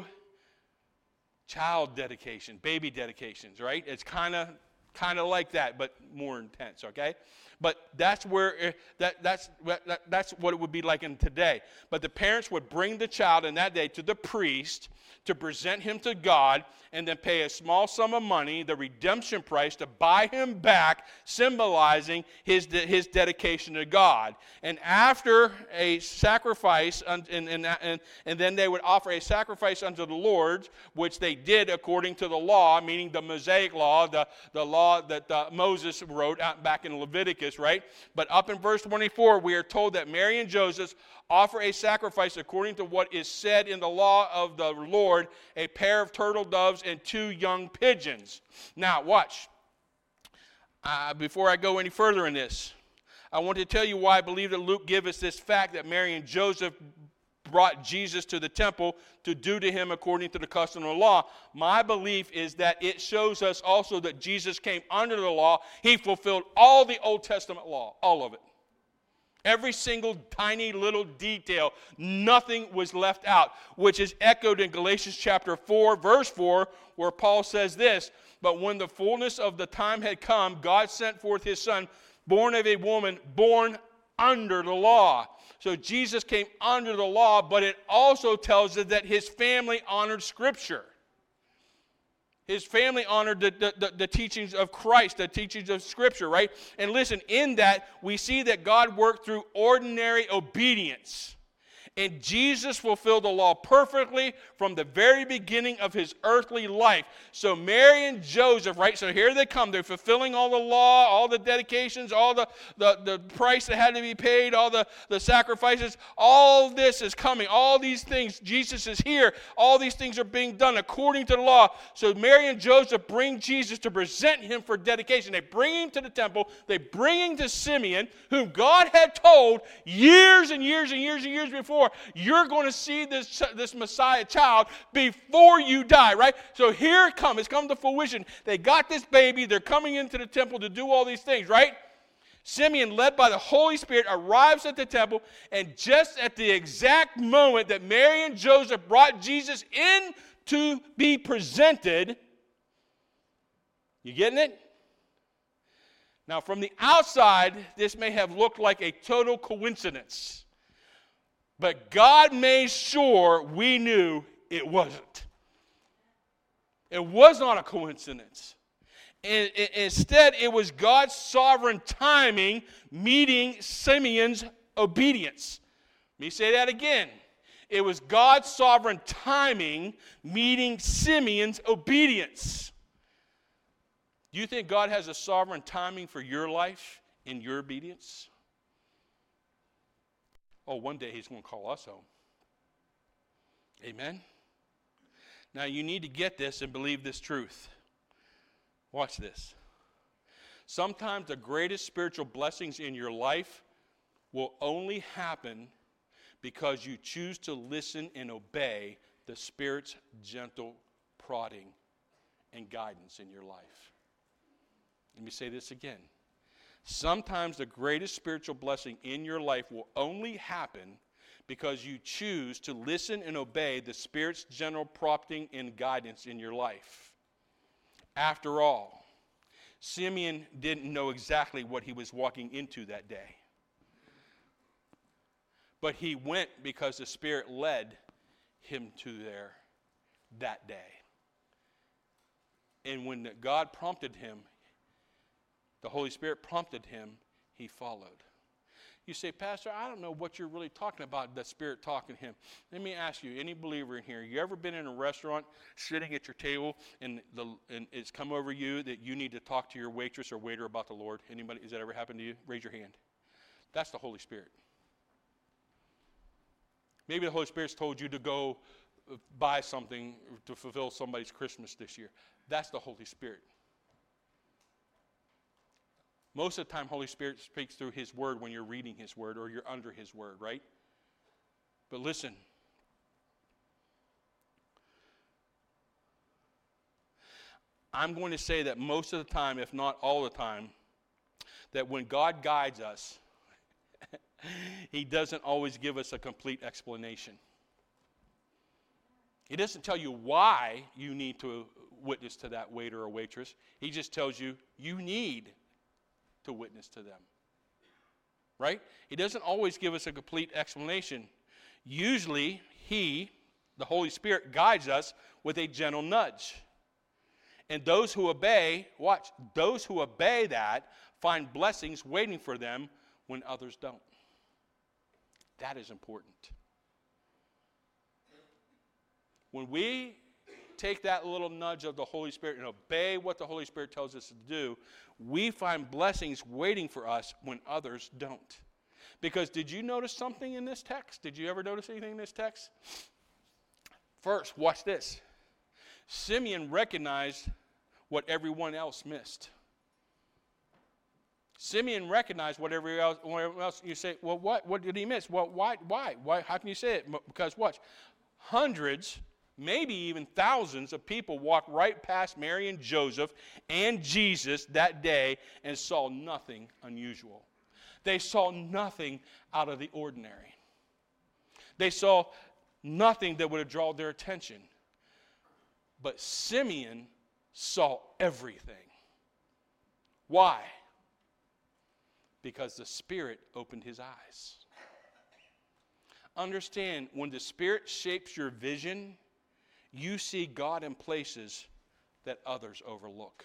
child dedication, baby dedications, right? It's kind of kind of like that, but more intense, okay? But that's where that that's that, that's what it would be like in today. But the parents would bring the child in that day to the priest to present him to God and then pay a small sum of money, the redemption price, to buy him back, symbolizing his his dedication to God. And after a sacrifice, and, and, and, and then they would offer a sacrifice unto the Lord, which they did according to the law, meaning the Mosaic law, the, the law that uh, Moses wrote out back in Leviticus, right? But up in verse twenty-four, we are told that Mary and Joseph offer a sacrifice according to what is said in the law of the Lord, a pair of turtle doves and two young pigeons. Now, watch. Uh, before I go any further in this, I want to tell you why I believe that Luke gives us this fact that Mary and Joseph brought Jesus to the temple to do to him according to the custom of the law. My belief is that it shows us also that Jesus came under the law. He fulfilled all the Old Testament law, all of it. Every single tiny little detail, nothing was left out, which is echoed in Galatians chapter four, verse four, where Paul says this, "But when the fullness of the time had come, God sent forth his Son, born of a woman, born under the law." So Jesus came under the law, but it also tells us that his family honored Scripture. His family honored the, the, the, the teachings of Christ, the teachings of Scripture, right? And listen, in that, we see that God worked through ordinary obedience. And Jesus fulfilled the law perfectly from the very beginning of his earthly life. So Mary and Joseph, right? So here they come. They're fulfilling all the law, all the dedications, all the, the, the price that had to be paid, all the, the sacrifices. All this is coming. All these things. Jesus is here. All these things are being done according to the law. So Mary and Joseph bring Jesus to present him for dedication. They bring him to the temple. They bring him to Simeon, whom God had told years and years and years and years before, you're going to see this, this Messiah child before you die, right? So here it comes. It's come to fruition. They got this baby. They're coming into the temple to do all these things, right? Simeon, led by the Holy Spirit, arrives at the temple, and just at the exact moment that Mary and Joseph brought Jesus in to be presented, you getting it? Now, from the outside, this may have looked like a total coincidence. But God made sure we knew it wasn't. It was not a coincidence. And instead, it was God's sovereign timing meeting Simeon's obedience. Let me say that again. It was God's sovereign timing meeting Simeon's obedience. Do you think God has a sovereign timing for your life and your obedience? Oh, one day he's going to call us home. Amen? Now, you need to get this and believe this truth. Watch this. Sometimes the greatest spiritual blessings in your life will only happen because you choose to listen and obey the Spirit's gentle prodding and guidance in your life. Let me say this again. Sometimes the greatest spiritual blessing in your life will only happen because you choose to listen and obey the Spirit's gentle prompting and guidance in your life. After all, Simeon didn't know exactly what he was walking into that day. But he went because the Spirit led him to there that day. And when God prompted him, the Holy Spirit prompted him, he followed. You say, Pastor, I don't know what you're really talking about, the Spirit talking to him. Let me ask you, any believer in here, you ever been in a restaurant sitting at your table and, the, and it's come over you that you need to talk to your waitress or waiter about the Lord? Anybody, has that ever happened to you? Raise your hand. That's the Holy Spirit. Maybe the Holy Spirit's told you to go buy something to fulfill somebody's Christmas this year. That's the Holy Spirit. Most of the time, Holy Spirit speaks through His Word when you're reading His Word or you're under His Word, right? But listen. I'm going to say that most of the time, if not all the time, that when God guides us, He doesn't always give us a complete explanation. He doesn't tell you why you need to witness to that waiter or waitress. He just tells you you need to witness to them. Right? He doesn't always give us a complete explanation. Usually, He, the Holy Spirit, guides us with a gentle nudge. And those who obey, watch, those who obey that find blessings waiting for them when others don't. That is important. When we take that little nudge of the Holy Spirit and obey what the Holy Spirit tells us to do, we find blessings waiting for us when others don't. Because did you notice something in this text? Did you ever notice anything in this text? First, watch this. Simeon recognized what everyone else missed. Simeon recognized what everyone else, whatever else you say, well, what, what did he miss? Well, why, why? Why? How can you say it? Because watch, hundreds, maybe even thousands of people walked right past Mary and Joseph and Jesus that day and saw nothing unusual. They saw nothing out of the ordinary. They saw nothing that would have drawn their attention. But Simeon saw everything. Why? Because the Spirit opened his eyes. Understand, when the Spirit shapes your vision, you see God in places that others overlook.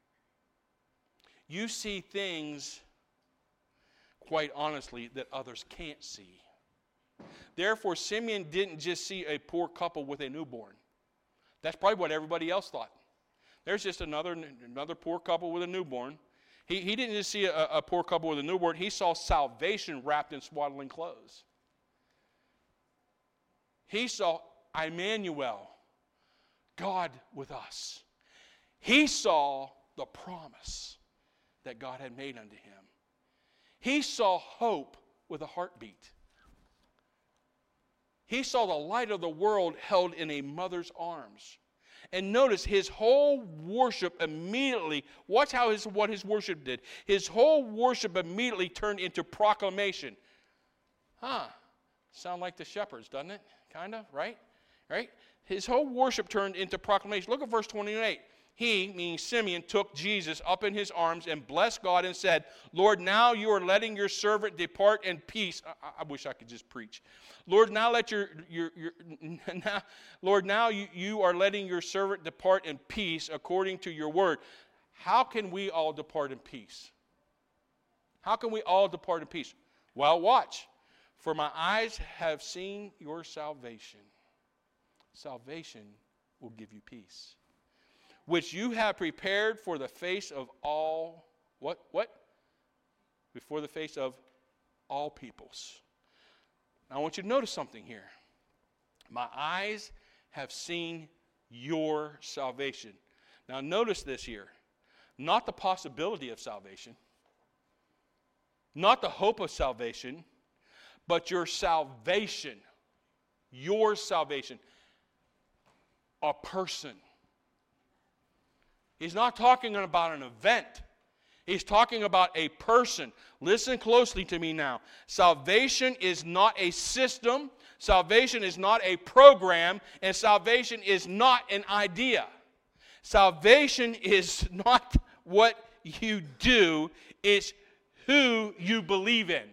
You see things, quite honestly, that others can't see. Therefore, Simeon didn't just see a poor couple with a newborn. That's probably what everybody else thought. There's just another, another poor couple with a newborn. He, he didn't just see a, a poor couple with a newborn. He saw salvation wrapped in swaddling clothes. He saw Emmanuel, God with us. He saw the promise that God had made unto him. He saw hope with a heartbeat. He saw the light of the world held in a mother's arms. And notice his whole worship immediately, watch how his, what his worship did. His whole worship immediately turned into proclamation. Huh, sound like the shepherds, doesn't it? Kind of, right? Right? His whole worship turned into proclamation. Look at verse twenty-eight. he, meaning Simeon, took Jesus up in his arms and blessed God and said, Lord, now you are letting your servant depart in peace. I, I wish I could just preach. Lord, now let your, your, your now, Lord, now you, you are letting your servant depart in peace according to your word. How can we all depart in peace? How can we all depart in peace? Well, watch. For my eyes have seen your salvation. Salvation will give you peace, which you have prepared for the face of all, what, what? Before the face of all peoples. Now I want you to notice something here. My eyes have seen your salvation. Now notice this here. Not the possibility of salvation, not the hope of salvation, but your salvation. Your salvation. A person. He's not talking about an event. He's talking about a person. Listen closely to me now. Salvation is not a system. Salvation is not a program. And salvation is not an idea. Salvation is not what you do. It's who you believe in.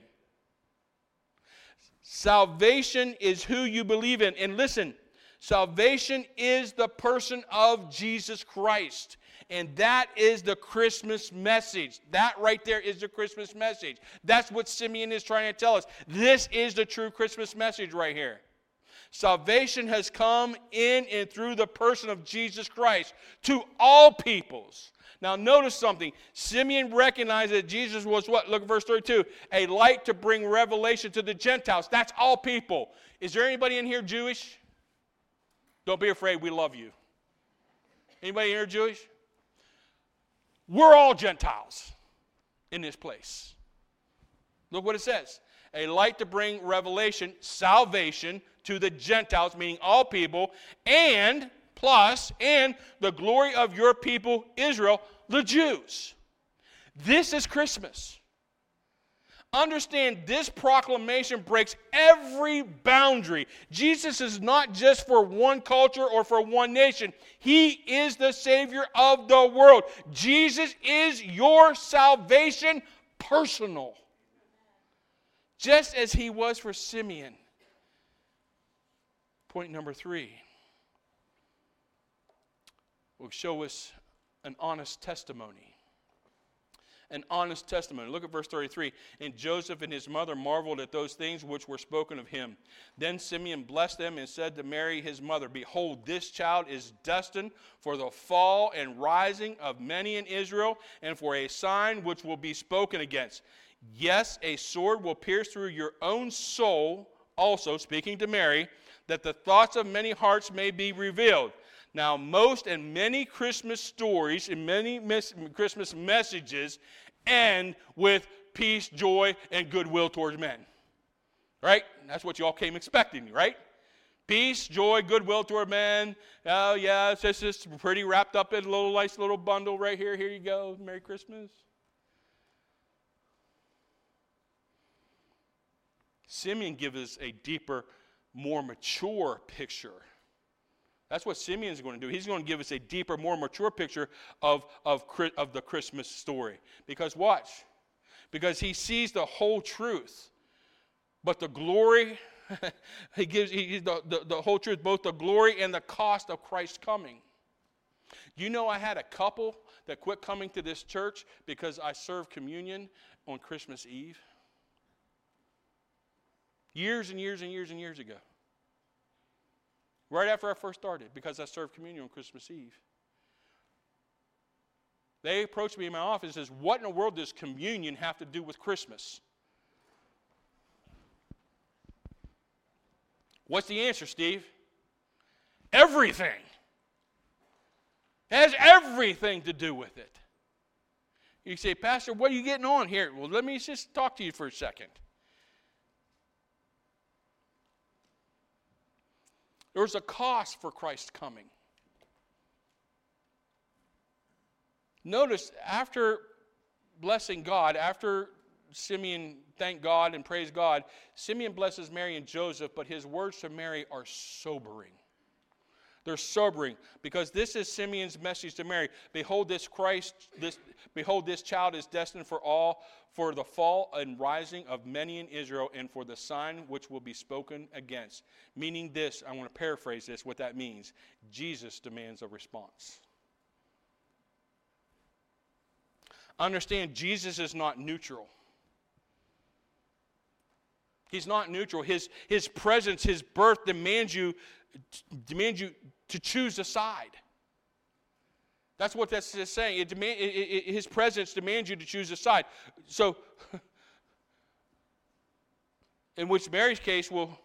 Salvation is who you believe in. And listen, salvation is the person of Jesus Christ. And that is the Christmas message. That right there is the Christmas message. That's what Simeon is trying to tell us. This is the true Christmas message right here. Salvation has come in and through the person of Jesus Christ to all peoples. Now notice something. Simeon recognized that Jesus was what? Look at verse thirty-two. A light to bring revelation to the Gentiles. That's all people. Is there anybody in here Jewish? Don't be afraid. We love you. Anybody in here Jewish? We're all Gentiles in this place. Look what it says. A light to bring revelation, salvation to the Gentiles, meaning all people, and plus, and the glory of your people, Israel, the Jews. This is Christmas. Understand, this proclamation breaks every boundary. Jesus is not just for one culture or for one nation. He is the Savior of the world. Jesus is your salvation, personal. Just as he was for Simeon. Point number three will show us an honest testimony. An honest testimony. Look at verse thirty-three. And Joseph and his mother marveled at those things which were spoken of him. Then Simeon blessed them and said to Mary his mother, Behold, this child is destined for the fall and rising of many in Israel, and for a sign which will be spoken against. Yes, a sword will pierce through your own soul, also, speaking to Mary, that the thoughts of many hearts may be revealed. Now, most and many Christmas stories and many mes- Christmas messages end with peace, joy, and goodwill towards men. Right? That's what you all came expecting, right? Peace, joy, goodwill toward men. Oh, yeah, it's just, it's pretty wrapped up in a little nice little bundle right here. Here you go. Merry Christmas. Simeon gives us a deeper, more mature picture. That's what Simeon is going to do. He's going to give us a deeper, more mature picture of, of, of the Christmas story. Because watch. Because he sees the whole truth. But the glory, he gives he, the, the, the whole truth, both the glory and the cost of Christ's coming. You know, I had a couple that quit coming to this church because I served communion on Christmas Eve. Years and years and years and years ago. Right after I first started, because I served communion on Christmas Eve. They approached me in my office and says, what in the world does communion have to do with Christmas? What's the answer, Steve? Everything. It has everything to do with it. You say, Pastor, what are you getting on here? Well, let me just talk to you for a second. There's a cost for Christ coming. Notice, after blessing God, after Simeon thanked God and praised God, Simeon blesses Mary and Joseph, but his words to Mary are sobering. They're sobering, because this is Simeon's message to Mary. Behold, this Christ, this behold, this child is destined for all, for the fall and rising of many in Israel, and for the sign which will be spoken against. Meaning this, I want to paraphrase this, what that means. Jesus demands a response. Understand, Jesus is not neutral. He's not neutral. His, his presence, his birth demands you, demands you to choose a side. That's what that's saying. It demand, it, it, his presence demands you to choose a side. So, in which Mary's case will,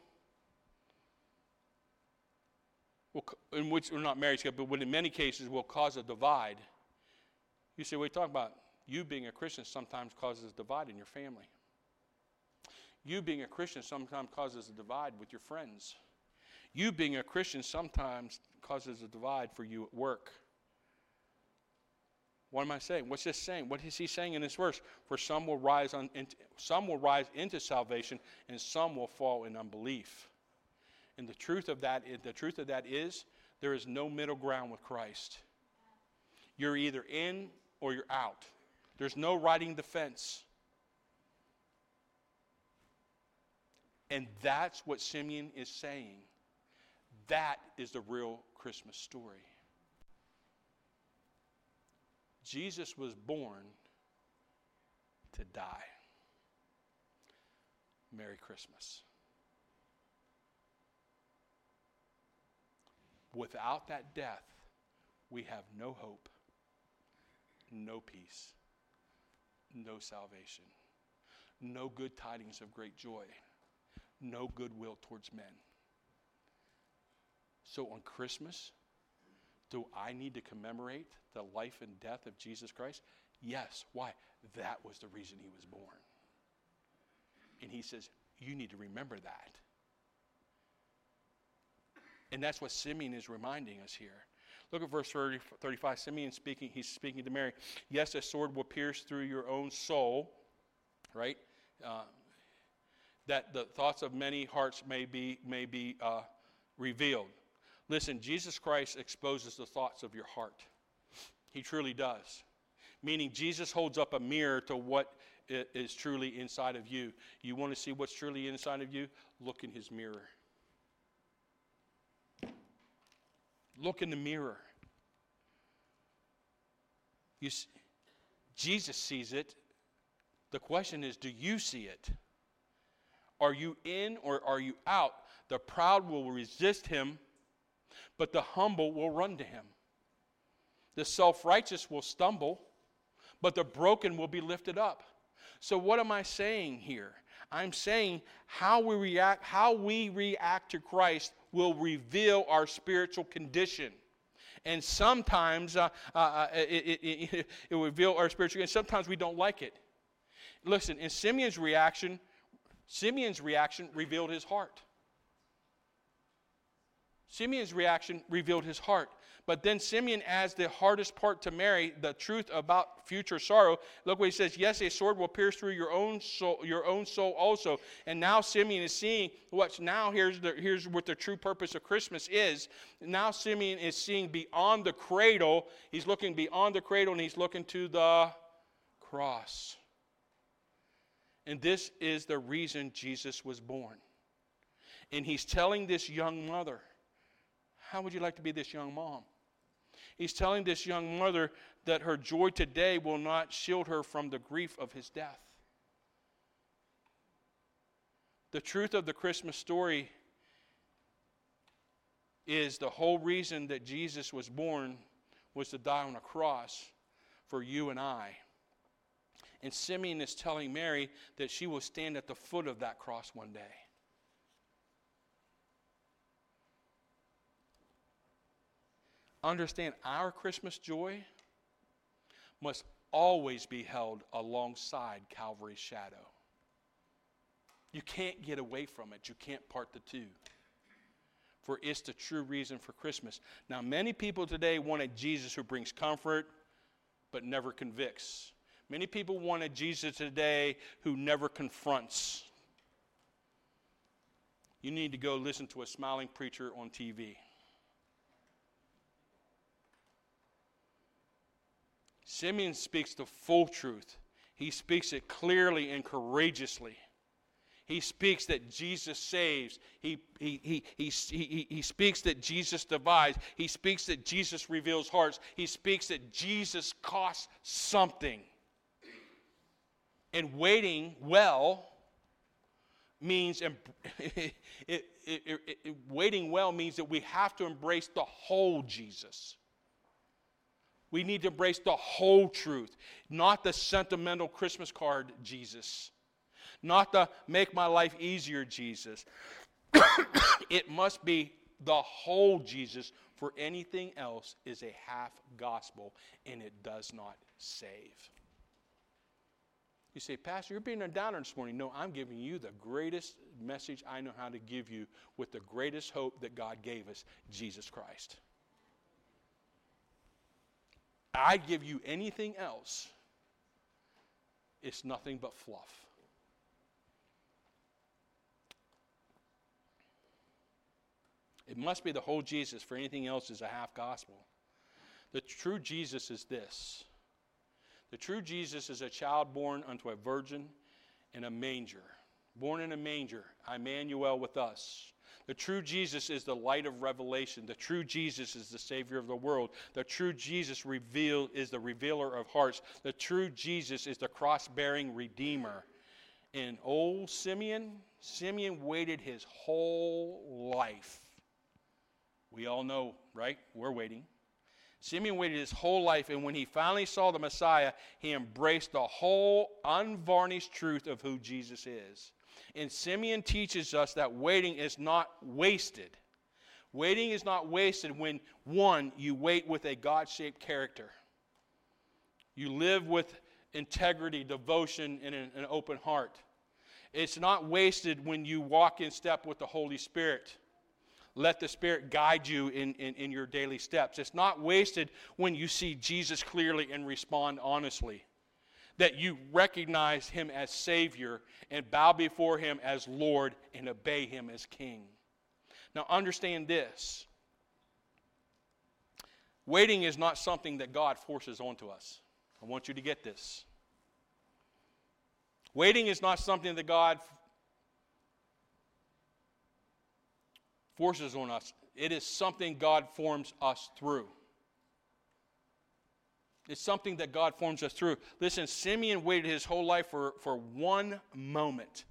will in which, or not Mary's case, but in many cases will cause a divide. You say, what are you talking about? You being a Christian sometimes causes a divide in your family. You being a Christian sometimes causes a divide with your friends. You being a Christian sometimes causes a divide for you at work. What am I saying? What's this saying? What is he saying in this verse? For some will rise on, into, some will rise into salvation, and some will fall in unbelief. And the truth of that, is, the truth of that is, there is no middle ground with Christ. You're either in or you're out. There's no riding the fence. And that's what Simeon is saying. That is the real Christmas story. Jesus was born to die. Merry Christmas. Without that death, we have no hope, no peace, no salvation, no good tidings of great joy, no goodwill towards men. So on Christmas, do I need to commemorate the life and death of Jesus Christ? Yes. Why? That was the reason he was born. And he says, you need to remember that. And that's what Simeon is reminding us here. Look at verse thirty, thirty-five. Simeon speaking, he's speaking to Mary. Yes, a sword will pierce through your own soul, right? Uh, that the thoughts of many hearts may be, may be uh, revealed. Listen, Jesus Christ exposes the thoughts of your heart. He truly does. Meaning Jesus holds up a mirror to what is truly inside of you. You want to see what's truly inside of you? Look in his mirror. Look in the mirror. You see, Jesus sees it. The question is, do you see it? Are you in or are you out? The proud will resist him, but the humble will run to him. The self-righteous will stumble, but the broken will be lifted up. So what am I saying here? I'm saying how we react, how we react to Christ will reveal our spiritual condition. And sometimes uh, uh, it, it, it, it will reveal our spiritual condition. Sometimes we don't like it. Listen, in Simeon's reaction, Simeon's reaction revealed his heart. Simeon's reaction revealed his heart. But then Simeon adds the hardest part to Mary, the truth about future sorrow. Look what he says, yes, a sword will pierce through your own soul, your own soul also. And now Simeon is seeing what's now, here's, the, here's what the true purpose of Christmas is. Now Simeon is seeing beyond the cradle. He's looking beyond the cradle and he's looking to the cross. And this is the reason Jesus was born. And he's telling this young mother, how would you like to be this young mom? He's telling this young mother that her joy today will not shield her from the grief of his death. The truth of the Christmas story is the whole reason that Jesus was born was to die on a cross for you and I. And Simeon is telling Mary that she will stand at the foot of that cross one day. Understand, our Christmas joy must always be held alongside Calvary's shadow. You can't get away from it. You can't part the two. For it's the true reason for Christmas. Now, many people today want a Jesus who brings comfort but never convicts. Many people want a Jesus today who never confronts. You need to go listen to a smiling preacher on T V. Simeon speaks the full truth. He speaks it clearly and courageously. He speaks that Jesus saves. He, he, he, he, he, he speaks that Jesus divides. He speaks that Jesus reveals hearts. He speaks that Jesus costs something. And waiting well means it, it, it, it, it, waiting well means that we have to embrace the whole Jesus. We need to embrace the whole truth, not the sentimental Christmas card Jesus, not the make my life easier Jesus. It must be the whole Jesus, for anything else is a half gospel and it does not save. You say, Pastor, you're being a downer this morning. No, I'm giving you the greatest message I know how to give you with the greatest hope that God gave us, Jesus Christ. I give you anything else, it's nothing but fluff. It must be the whole Jesus, for anything else is a half gospel. The true Jesus is this. The true Jesus is a child born unto a virgin in a manger. Born in a manger, Emmanuel with us. The true Jesus is the light of revelation. The true Jesus is the Savior of the world. The true Jesus reveal, is the revealer of hearts. The true Jesus is the cross-bearing Redeemer. And old Simeon, Simeon waited his whole life. We all know, right? We're waiting. Simeon waited his whole life, and when he finally saw the Messiah, he embraced the whole unvarnished truth of who Jesus is. And Simeon teaches us that waiting is not wasted. Waiting is not wasted when, one, you wait with a God-shaped character. You live with integrity, devotion, and an, an open heart. It's not wasted when you walk in step with the Holy Spirit. Let the Spirit guide you in, in, in your daily steps. It's not wasted when you see Jesus clearly and respond honestly. That you recognize Him as Savior and bow before Him as Lord and obey Him as King. Now understand this. Waiting is not something that God forces onto us. I want you to get this. Waiting is not something that God forces on us. It is something God forms us through. It's something that God forms us through. Listen, Simeon waited his whole life for, for one moment.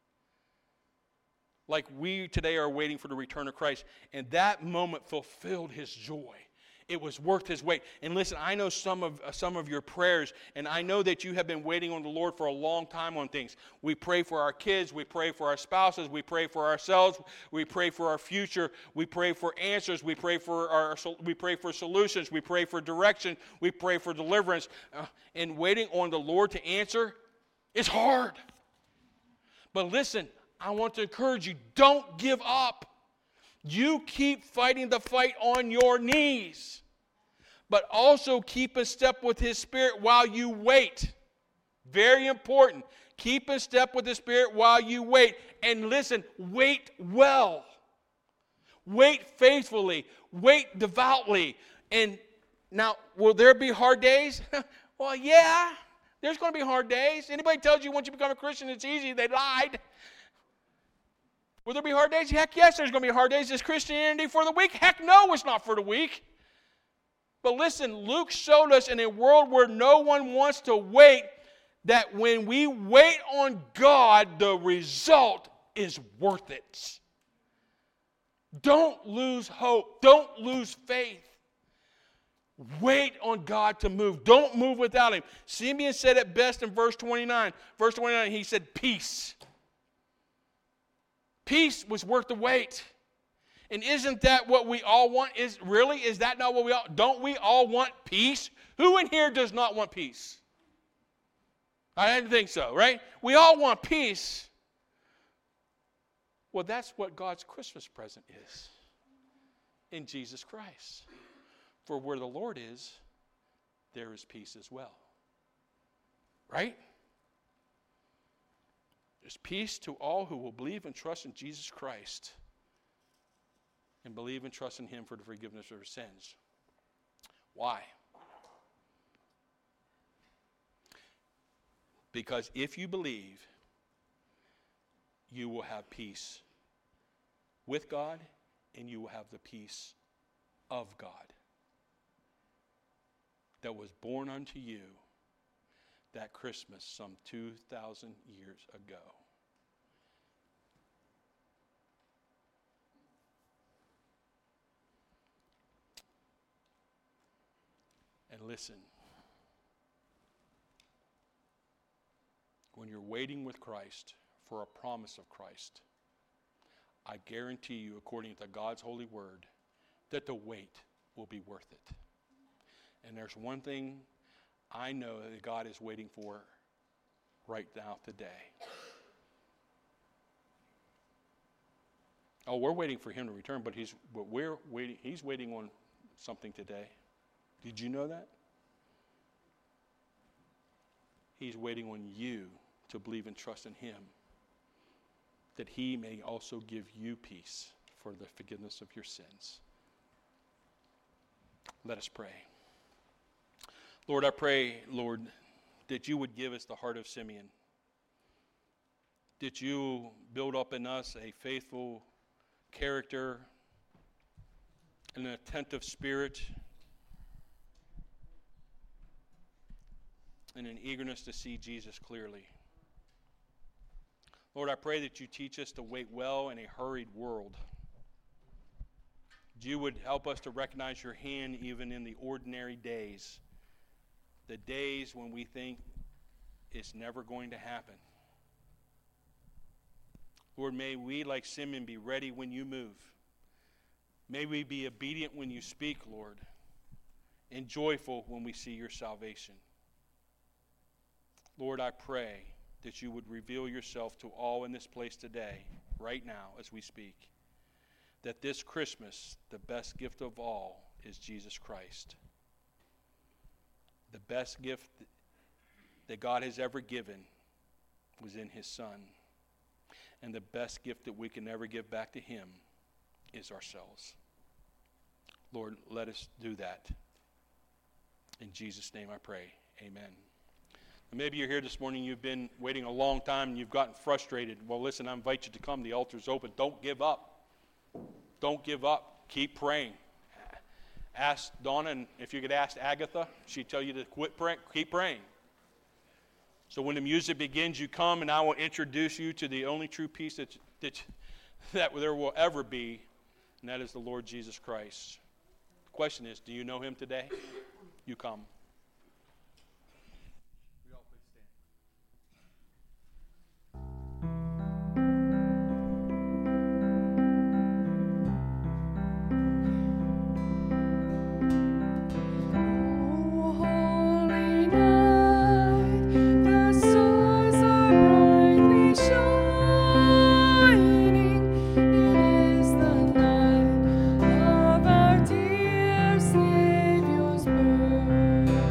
Like we today are waiting for the return of Christ. And that moment fulfilled his joy. It was worth his wait. And listen, I know some of uh, some of your prayers, and I know that you have been waiting on the Lord for a long time on things. We pray for our kids. We pray for our spouses. We pray for ourselves. We pray for our future. We pray for answers. We pray for our. We pray for solutions. We pray for direction. We pray for deliverance. Uh, and waiting on the Lord to answer is hard. But listen, I want to encourage you, don't give up. You keep fighting the fight on your knees. But also keep in step with His Spirit while you wait. Very important. Keep in step with the Spirit while you wait. And listen, wait well. Wait faithfully. Wait devoutly. And now, will there be hard days? Well, yeah. There's going to be hard days. Anybody tells you once you become a Christian it's easy, they lied. Will there be hard days? Heck yes, there's going to be hard days. Is Christianity for the weak? Heck no, it's not for the weak. But listen, Luke showed us in a world where no one wants to wait, that when we wait on God, the result is worth it. Don't lose hope. Don't lose faith. Wait on God to move. Don't move without Him. Simeon said it best in verse twenty-nine. Verse twenty-nine, he said, peace. Peace was worth the wait. And isn't that what we all want? Is really, is that not what we all, don't we all want peace? Who in here does not want peace? I didn't think so, right? We all want peace. Well, that's what God's Christmas present is in Jesus Christ. For where the Lord is, there is peace as well. Right? There's peace to all who will believe and trust in Jesus Christ and believe and trust in Him for the forgiveness of their sins. Why? Because if you believe, you will have peace with God, and you will have the peace of God that was born unto you that Christmas some two thousand years ago. And listen, when you're waiting with Christ for a promise of Christ, I guarantee you, according to God's holy word, that the wait will be worth it. And there's one thing I know that God is waiting for right now today. Oh, we're waiting for him to return, but he's but we're waiting he's waiting on something today. Did you know that? He's waiting on you to believe and trust in him, that he may also give you peace for the forgiveness of your sins. Let us pray. Lord, I pray, Lord, that you would give us the heart of Simeon, that you build up in us a faithful character, an attentive spirit, and an eagerness to see Jesus clearly. Lord, I pray that you teach us to wait well in a hurried world. You would help us to recognize your hand even in the ordinary days, the days when we think it's never going to happen. Lord, may we, like Simeon, be ready when you move. May we be obedient when you speak, Lord, and joyful when we see your salvation. Lord, I pray that you would reveal yourself to all in this place today, right now as we speak, that this Christmas, the best gift of all is Jesus Christ. The best gift that God has ever given was in his Son. And the best gift that we can ever give back to him is ourselves. Lord, let us do that. In Jesus' name I pray. Amen. Maybe you're here this morning, you've been waiting a long time and you've gotten frustrated. Well, listen, I invite you to come. The altar's open. Don't give up. Don't give up. Keep praying. Ask Donna, and if you could ask Agatha, she'd tell you to quit praying. Keep praying. So when the music begins, you come and I will introduce you to the only true peace that, that, that there will ever be, and that is the Lord Jesus Christ. The question is, do you know him today? You come. Savior's birth.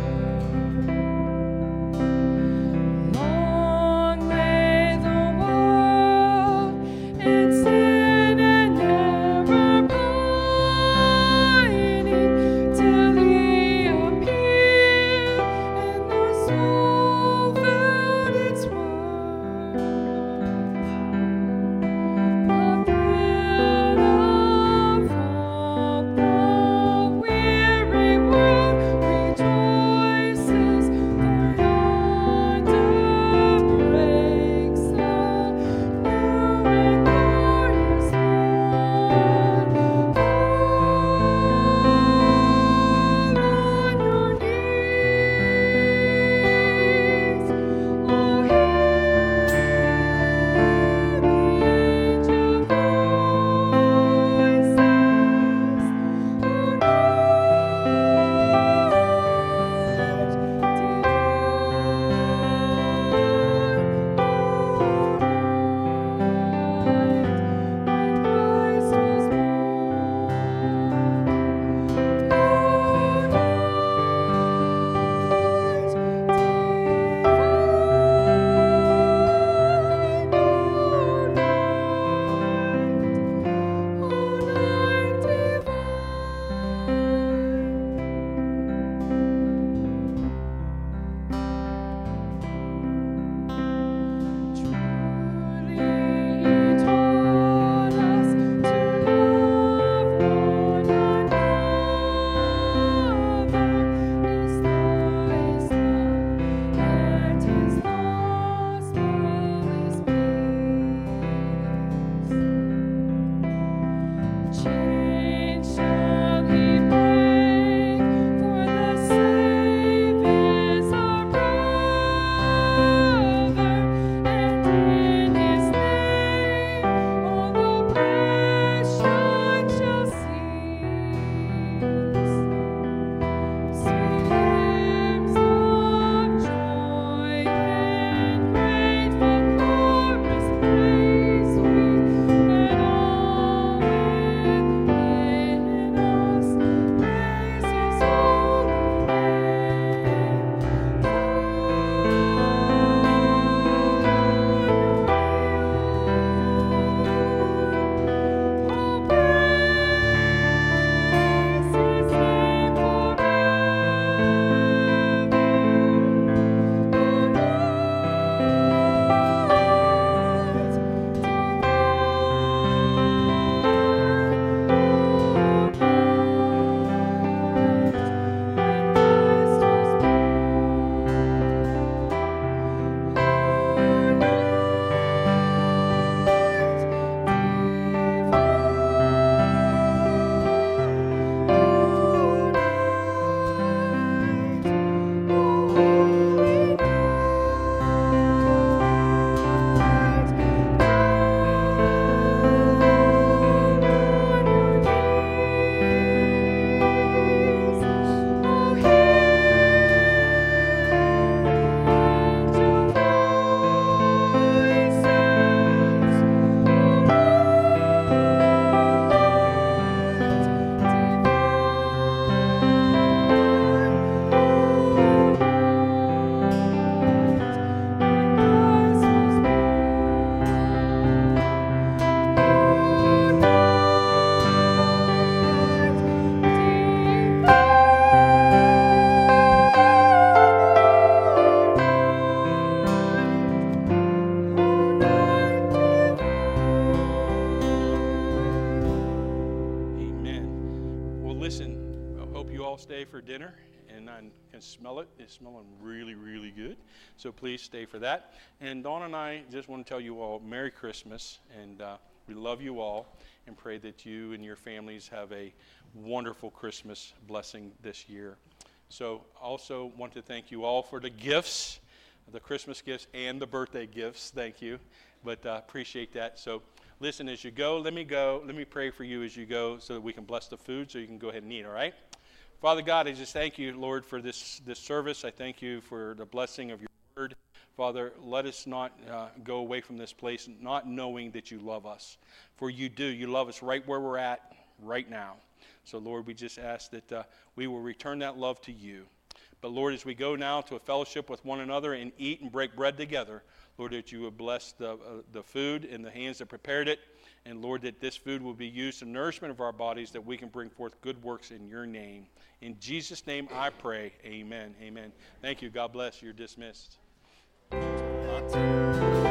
you all stay for dinner, and I can smell it. It's smelling really, really good. So please stay for that. And Dawn and I just want to tell you all Merry Christmas, and uh, we love you all and pray that you and your families have a wonderful Christmas blessing this year. So also want to thank you all for the gifts, the Christmas gifts and the birthday gifts. Thank you. But uh, appreciate that. So listen, as you go, let me go. Let me pray for you as you go so that we can bless the food so you can go ahead and eat, all right? Father God, I just thank you, Lord, for this, this service. I thank you for the blessing of your word. Father, let us not uh, go away from this place not knowing that you love us. For you do. You love us right where we're at right now. So, Lord, we just ask that uh, we will return that love to you. But, Lord, as we go now to a fellowship with one another and eat and break bread together, Lord, that you would bless the, uh, the food and the hands that prepared it. And, Lord, that this food will be used in nourishment of our bodies, that we can bring forth good works in your name. In Jesus' name I pray. Amen. Amen. Thank you. God bless. You're dismissed.